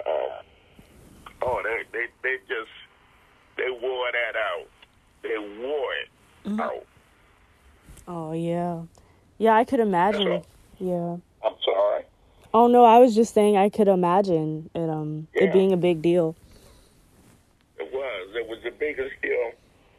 Speaker 2: They wore that out. They wore it out.
Speaker 1: Oh, yeah. Yeah, I could imagine. Yeah.
Speaker 2: I'm sorry?
Speaker 1: Oh, no, I was just saying I could imagine it being a big deal.
Speaker 2: It was. It was the biggest deal.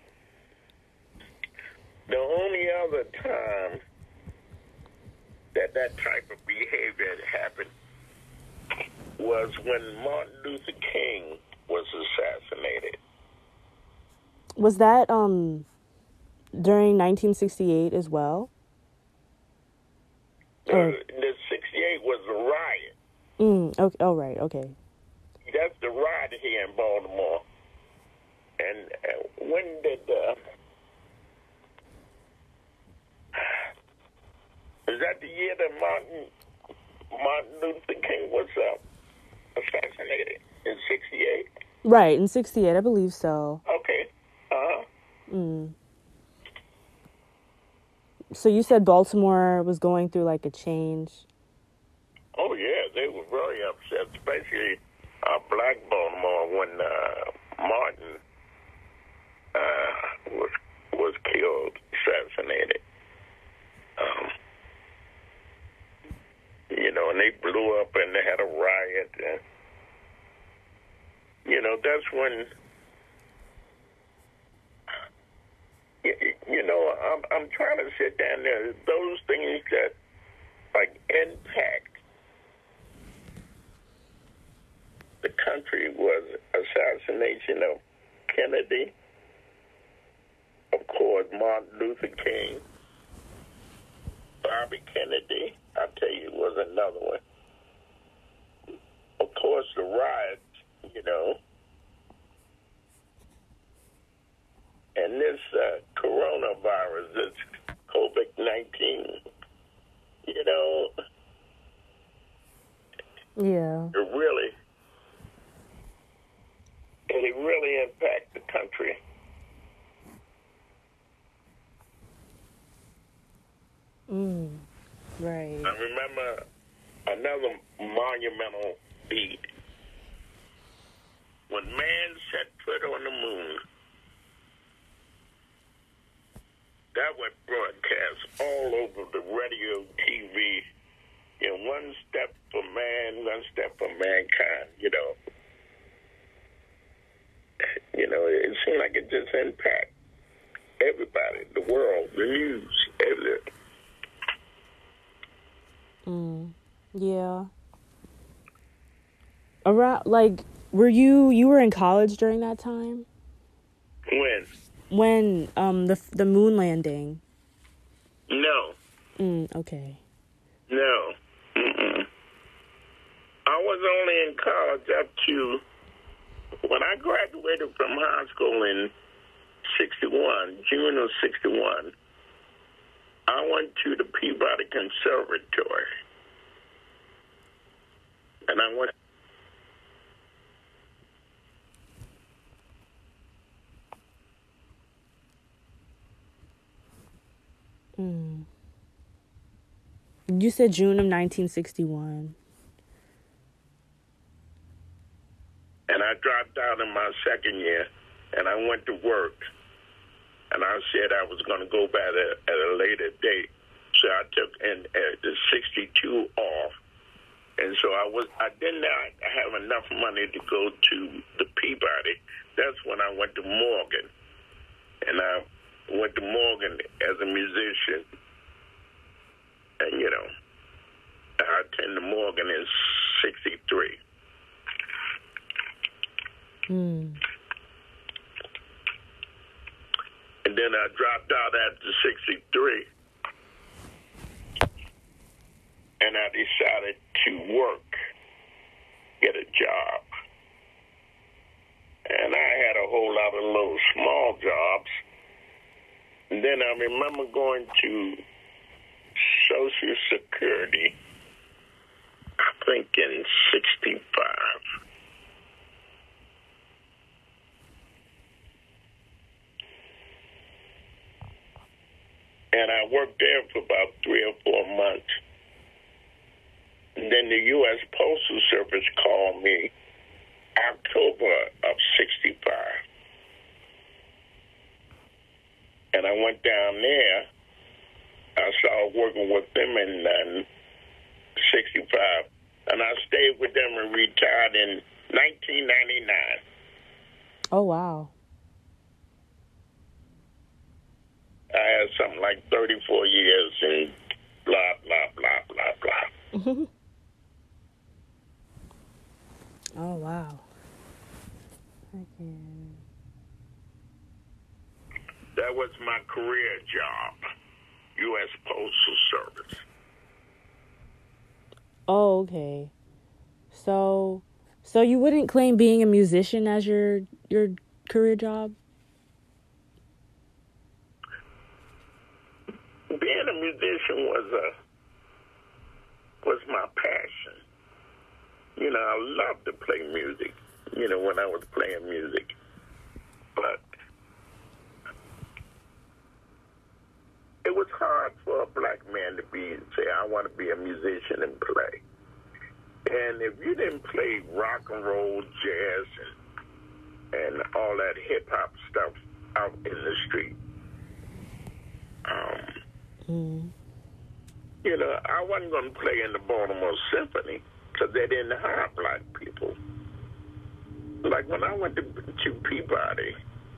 Speaker 2: The only other time that type of behavior had happened was when Martin Luther King was assassinated.
Speaker 1: Was that during 1968 as well?
Speaker 2: The 68 was a riot.
Speaker 1: Okay. Oh, right. Okay.
Speaker 2: That's the riot here in Baltimore. And when did is that the year that Martin Luther King was assassinated in 68?
Speaker 1: Right, in 68, I believe so.
Speaker 2: Okay.
Speaker 1: So you said Baltimore was going through like a change?
Speaker 2: Oh, yeah, they were very upset, especially Black Baltimore when Martin was killed, assassinated. And they blew up and they had a riot. And, that's when, I'm trying to sit down there. Those things that, like, impact the country was assassination of Kennedy, of course, Martin Luther King, Bobby Kennedy, I'll tell you, was another one. Of course, the riots, this coronavirus, this COVID-19, you know,
Speaker 1: Yeah.
Speaker 2: it really impacts the country.
Speaker 1: Right.
Speaker 2: I remember another monumental feat. When man set foot on the moon, that was broadcast all over the radio, TV. You know, one step for man, one step for mankind, you know. You know, it seemed like it just impacted everybody, the world, the news, everything.
Speaker 1: Yeah. Around, like, you were in college during that time? When the moon landing?
Speaker 2: No.
Speaker 1: Okay.
Speaker 2: No. Mm-mm. I was only in college up to when I graduated from high school in 61, June of 61. I went to the Peabody Conservatory. And I went.
Speaker 1: You said June of 1961.
Speaker 2: And I dropped out in my second year, and I went to work. And I said I was going to go back at a later date. So I took the 62 off. And so I did not have enough money to go to the Peabody. That's when I went to Morgan. And I went to Morgan as a musician. And, you know, I attended Morgan in 63. And then I dropped out after 63. And I decided to work, get a job. And I had a whole lot of little small jobs. And then I remember going to Social Security, I think in 65. And I worked there for about 3 or 4 months. And then the U.S. Postal Service called me October of 65. And I went down there. I started working with them in 65. And I stayed with them and retired in 1999.
Speaker 1: Oh, wow.
Speaker 2: I had something like 34 years and blah, blah, blah, blah, blah.
Speaker 1: Oh, wow.
Speaker 2: That was my career job, U.S. Postal Service.
Speaker 1: Oh, okay. So you wouldn't claim being a musician as your career job?
Speaker 2: Being a musician was my passion. You know, I loved to play music, you know, when I was playing music. But it was hard for a black man to say, I want to be a musician and play. And if you didn't play rock and roll, jazz, and all that hip-hop stuff out in the street, you know, I wasn't going to play in the Baltimore Symphony because they didn't hire black people. Like when I went to Peabody,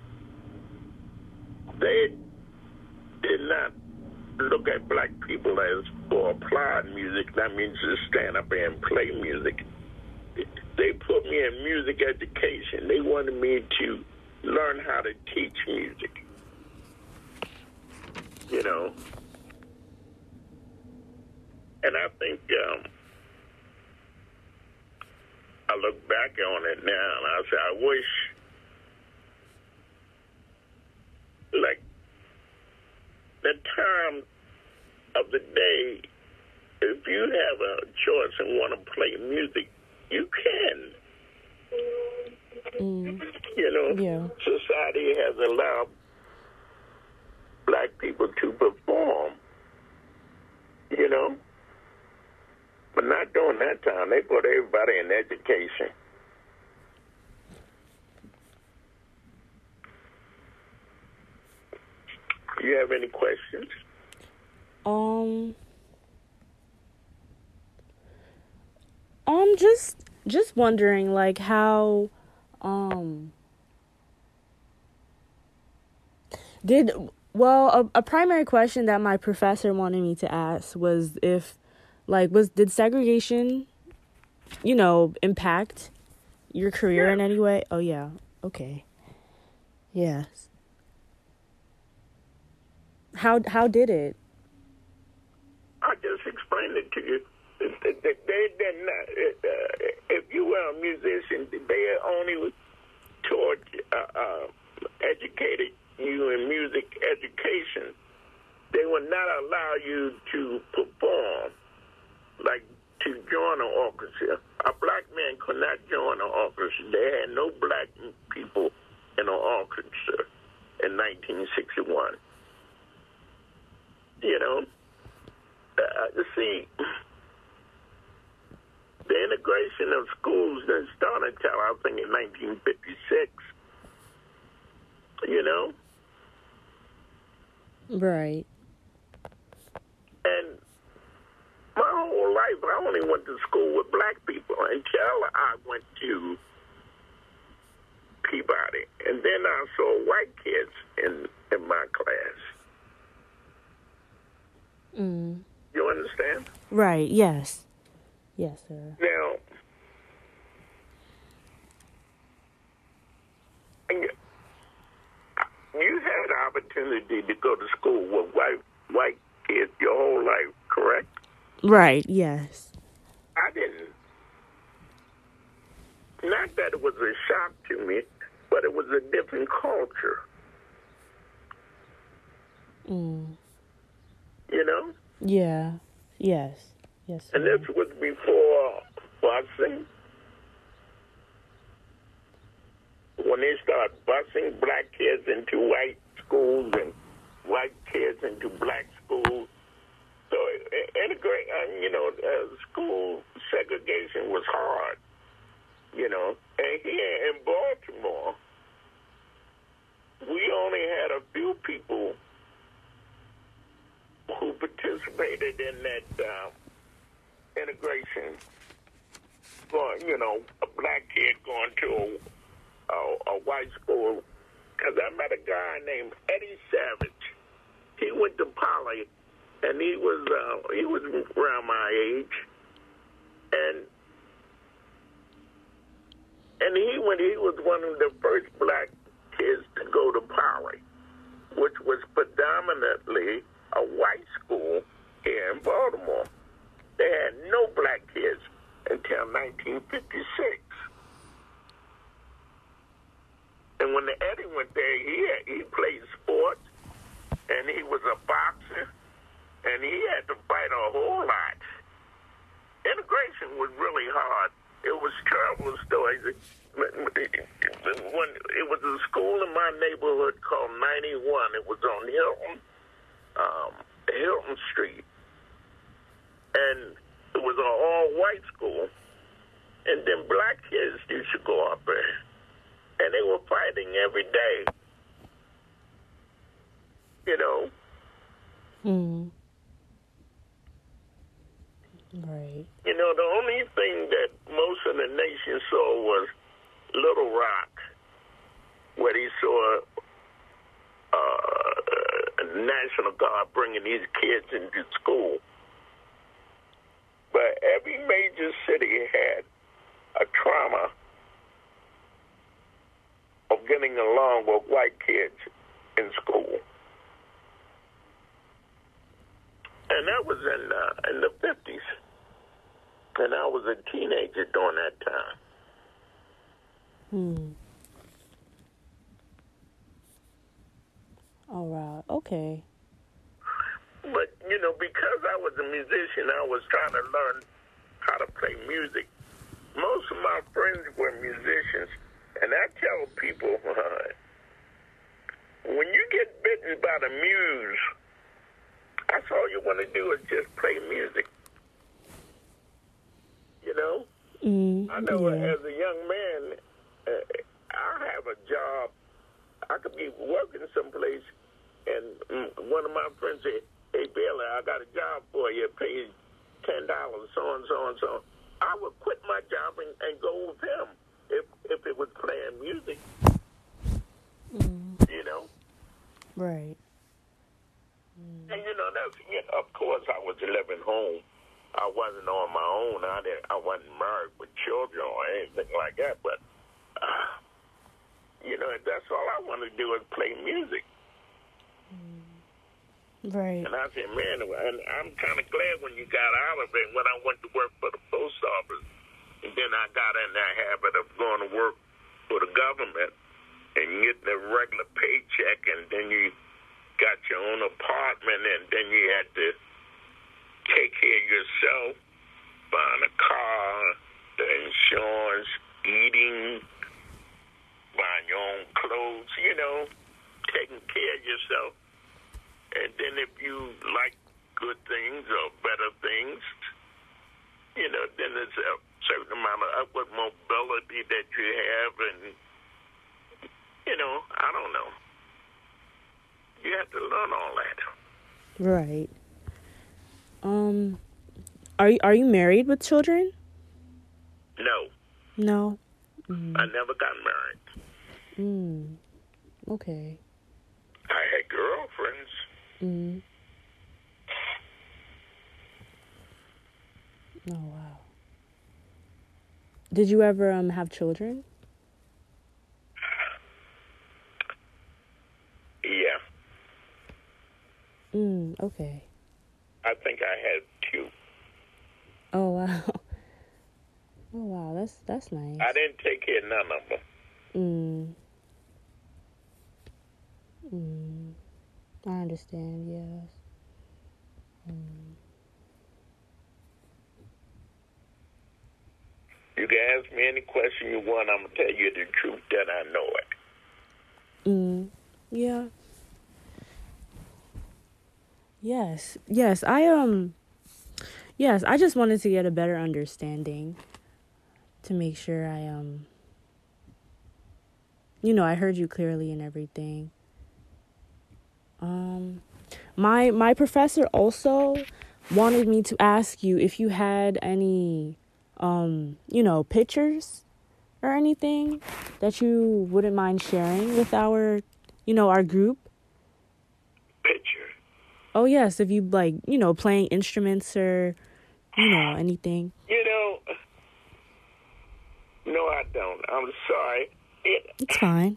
Speaker 2: they did not look at black people as for applied music. That means to stand up there and play music. They put me in music education. They wanted me to learn how to teach music. You know? And I think I look back on it now and I say, I wish, choice and want to play music, you can. You know,
Speaker 1: Yeah.
Speaker 2: society has allowed black people to perform, you know, but not during that time. They put everybody in education. Do you have any questions?
Speaker 1: Just wondering, like, how, a primary question that my professor wanted me to ask was if, like, did segregation, impact your career in any way? Oh, yeah. Okay. Yes. How did it?
Speaker 2: I just explained it to you. They did not. If you were a musician, they only taught, educated you in music education. They would not allow you to perform, like to join an orchestra. A black man could not join an orchestra. They had no black people in an orchestra in 1961. You know, see, the integration of schools didn't start until I think in 1956. You know?
Speaker 1: Right.
Speaker 2: And my whole life, I only went to school with black people until I went to Peabody. And then I saw white kids in my class. You understand?
Speaker 1: Right, yes. Yes, sir.
Speaker 2: Now, you had the opportunity to go to school with white kids your whole life, correct?
Speaker 1: Right, yes.
Speaker 2: I didn't. Not that it was a shock to me, but it was a different culture. You know?
Speaker 1: Yeah. Yes. Yes.
Speaker 2: And this was before busing. When they started busing black kids into white schools and white kids into black schools. So school segregation was hard, you know. And here in Baltimore, we only had a few people who participated in that integration. A black kid going to a white school. Because I met a guy named Eddie Savage. He went to Poly, and he was around my age, and he was one of the first black kids to go to Poly, which was predominantly a white school here in Baltimore. They had no black kids until 1956. And when Eddie went there, he played sports, and he was a boxer, and he had to fight a whole lot. Integration was really hard. It was terrible stories. When it was a school in my neighborhood called 91. It was on Hilton Street, and it was an all-white school. And then black kids used to go up there, and they were fighting every day. You know.
Speaker 1: Right.
Speaker 2: You know, the only thing that most of the nation saw was Little Rock, where they saw National Guard bringing these kids into school. But every major city had a trauma of getting along with white kids in school. And that was in the 50s. And I was a teenager during that time.
Speaker 1: All right. Okay.
Speaker 2: But, because I was a musician, I was trying to learn to play music. Most of my friends were musicians, and I tell people, when you get bitten by the muse, that's all you want to do is just play music. You know? I know as a young man, I have a job. I could be working someplace, and one of my friends said, "Hey, Billy, I got a job for you. Pay $10, so and so and so." I would quit my job and go with him if it was playing music. You know?
Speaker 1: Right.
Speaker 2: And of course, I was living home. I wasn't on my own. I wasn't married with children or anything like that. But that's all I want to do is play music.
Speaker 1: Right.
Speaker 2: And I said, man, and I'm kind of glad when you got out of it. When I went to work for the post office, and then I got in that habit of going to work for the government and getting a regular paycheck, and then you got your own apartment, and then you had to take care of yourself, buying a car, the insurance, eating, buying your own clothes, taking care of yourself. And then if you like good things or better things, then there's a certain amount of upward mobility that you have, and, I don't know. You have to learn all that.
Speaker 1: Right. Are you married with children?
Speaker 2: No.
Speaker 1: No.
Speaker 2: I never got married.
Speaker 1: Okay.
Speaker 2: I had girlfriends.
Speaker 1: Oh, wow. Did you ever have children?
Speaker 2: Yeah.
Speaker 1: Okay.
Speaker 2: I think I had 2.
Speaker 1: Oh, wow. Oh, wow. That's nice.
Speaker 2: I didn't take care of none of them.
Speaker 1: I understand, yes.
Speaker 2: You can ask me any question you want. I'm going to tell you the truth that I know it.
Speaker 1: Yeah. Yes. I just wanted to get a better understanding to make sure I heard you clearly and everything. My professor also wanted me to ask you if you had any, pictures or anything that you wouldn't mind sharing with our group.
Speaker 2: Picture?
Speaker 1: Oh, yes, if you playing instruments or, anything.
Speaker 2: No, I don't. I'm sorry.
Speaker 1: It's fine.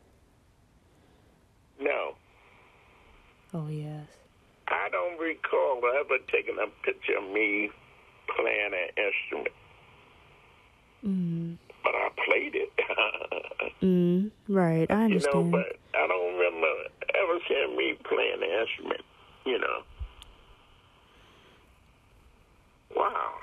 Speaker 2: No.
Speaker 1: Oh, yes.
Speaker 2: I don't recall ever taking a picture of me playing an instrument. But I played it.
Speaker 1: Right, I understand.
Speaker 2: But I don't remember ever seeing me playing an instrument, Wow.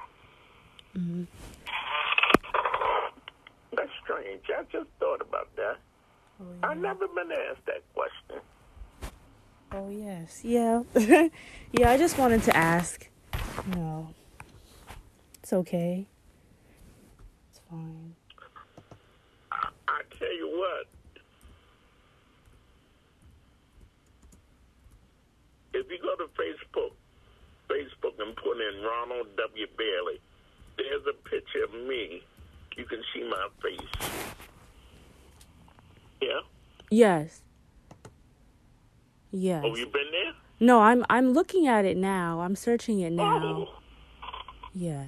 Speaker 2: That's strange. I just thought about that.
Speaker 1: Oh, yeah.
Speaker 2: I've never been asked that question.
Speaker 1: Oh, yes. Yeah. Yeah, I just wanted to ask. It's okay. It's fine.
Speaker 2: I tell you what. If you go to Facebook and put in Ronald W. Bailey, there's a picture of me. You can see my face. Yeah?
Speaker 1: Yes. Yes.
Speaker 2: Oh, you been there?
Speaker 1: No, I'm looking at it now. I'm searching it now.
Speaker 2: Oh.
Speaker 1: Yes.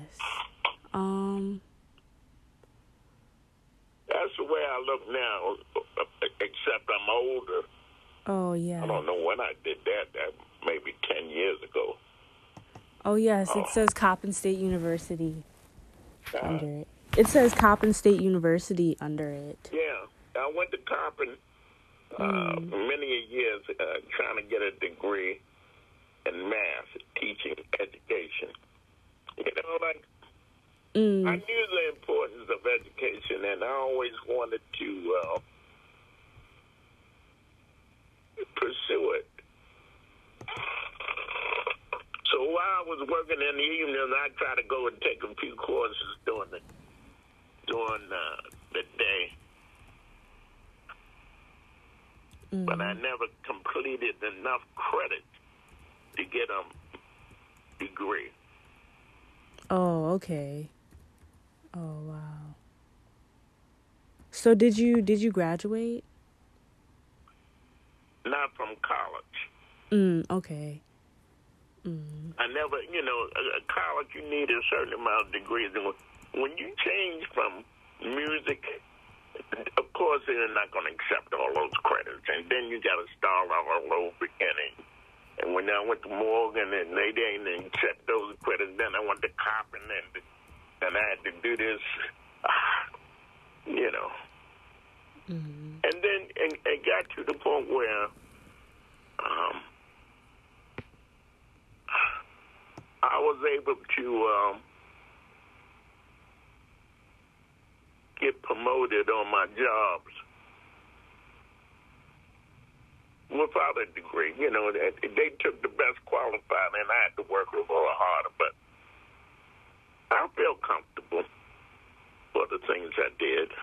Speaker 2: That's the way I look now, except I'm older.
Speaker 1: Oh, yeah.
Speaker 2: I don't know when I did that maybe 10 years ago.
Speaker 1: Oh, yes. It says Coppin State University under it. It says Coppin State University under it.
Speaker 2: Yeah. I went to Coppin many years trying to get a degree in math, teaching, education. I knew the importance of education, and I always wanted to pursue it. So while I was working in the evenings, I tried to go and take a few courses during the day. But I never completed enough credit to get a degree.
Speaker 1: Oh, okay. Oh, wow. So did you graduate?
Speaker 2: Not from college.
Speaker 1: Okay.
Speaker 2: I never, college, you need a certain amount of degrees. And when you change from music, of course, they're not going to accept all those credits. And then you got to start all over again. And when I went to Morgan, and they didn't accept those credits, then I went to Coppin, and I had to do this, And then it got to the point where I was able to get promoted on my jobs without a degree. They took the best qualified, and I had to work a little harder, but I feel comfortable for the things I did.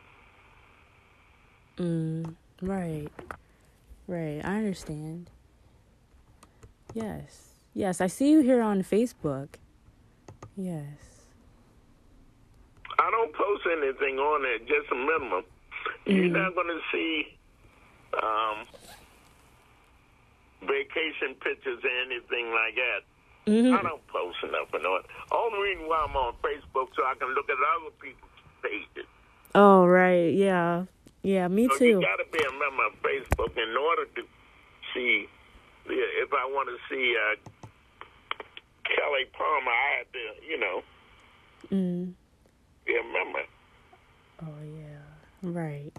Speaker 1: Right. I understand. Yes, I see you here on Facebook. Yes.
Speaker 2: I don't post anything on there, just a minimum. You're not going to see vacation pictures or anything like that. I don't post nothing on it. Only reason why I'm on Facebook so I can look at other people's pages.
Speaker 1: Oh, right. Yeah, me
Speaker 2: so
Speaker 1: too.
Speaker 2: You got to be a member of Facebook in order to see. If I want to see Kelly Palmer, I had to, be a member.
Speaker 1: Oh, yeah. Right.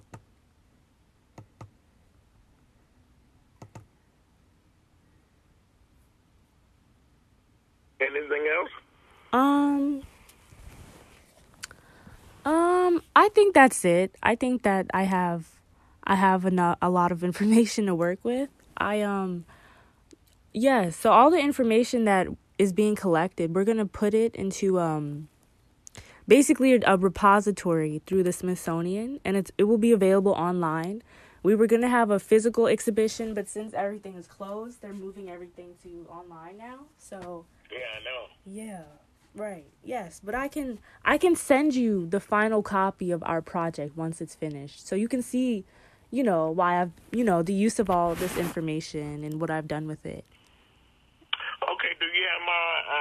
Speaker 2: Anything else?
Speaker 1: I think that's it. I think that I have a lot of information to work with. So all the information that is being collected, we're going to put it into basically a repository through the Smithsonian, and it will be available online. We were going to have a physical exhibition, but since everything is closed, they're moving everything to online now. So
Speaker 2: yeah, I know.
Speaker 1: Yeah. Right. Yes, but I can send you the final copy of our project once it's finished, so you can see, why I've, the use of all this information and what I've done with it.
Speaker 2: Okay. Do you have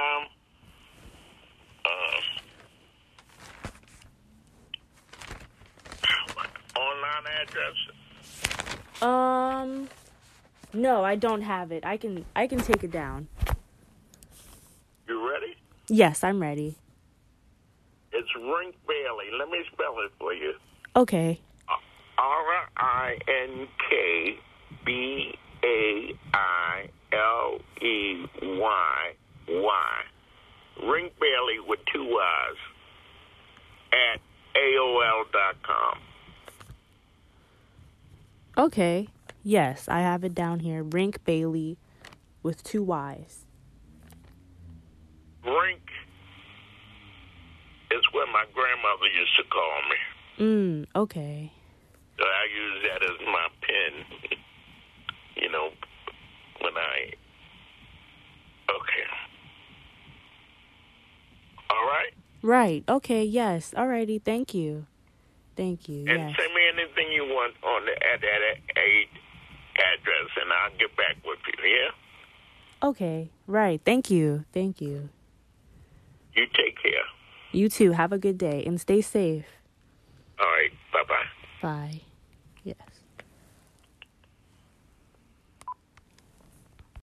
Speaker 2: my online address?
Speaker 1: No, I don't have it. I can take it down.
Speaker 2: You ready?
Speaker 1: Yes, I'm ready.
Speaker 2: It's Rink Bailey. Let me spell it for you.
Speaker 1: Okay.
Speaker 2: RinkBailey. Rink Bailey with 2 Y's at AOL.com.
Speaker 1: Okay. Yes, I have it down here. Rink Bailey with 2 Y's.
Speaker 2: Rink is what my grandmother used to call me.
Speaker 1: Okay.
Speaker 2: So I use that as my pen, when I... Okay. All right?
Speaker 1: Right. Okay, yes. Alrighty, thank you.
Speaker 2: And
Speaker 1: yes.
Speaker 2: send me anything you want at that address, and I'll get back with you, yeah?
Speaker 1: Okay, right. Thank you.
Speaker 2: You take care.
Speaker 1: You too. Have a good day and stay safe.
Speaker 2: All right. Bye-bye.
Speaker 1: Bye.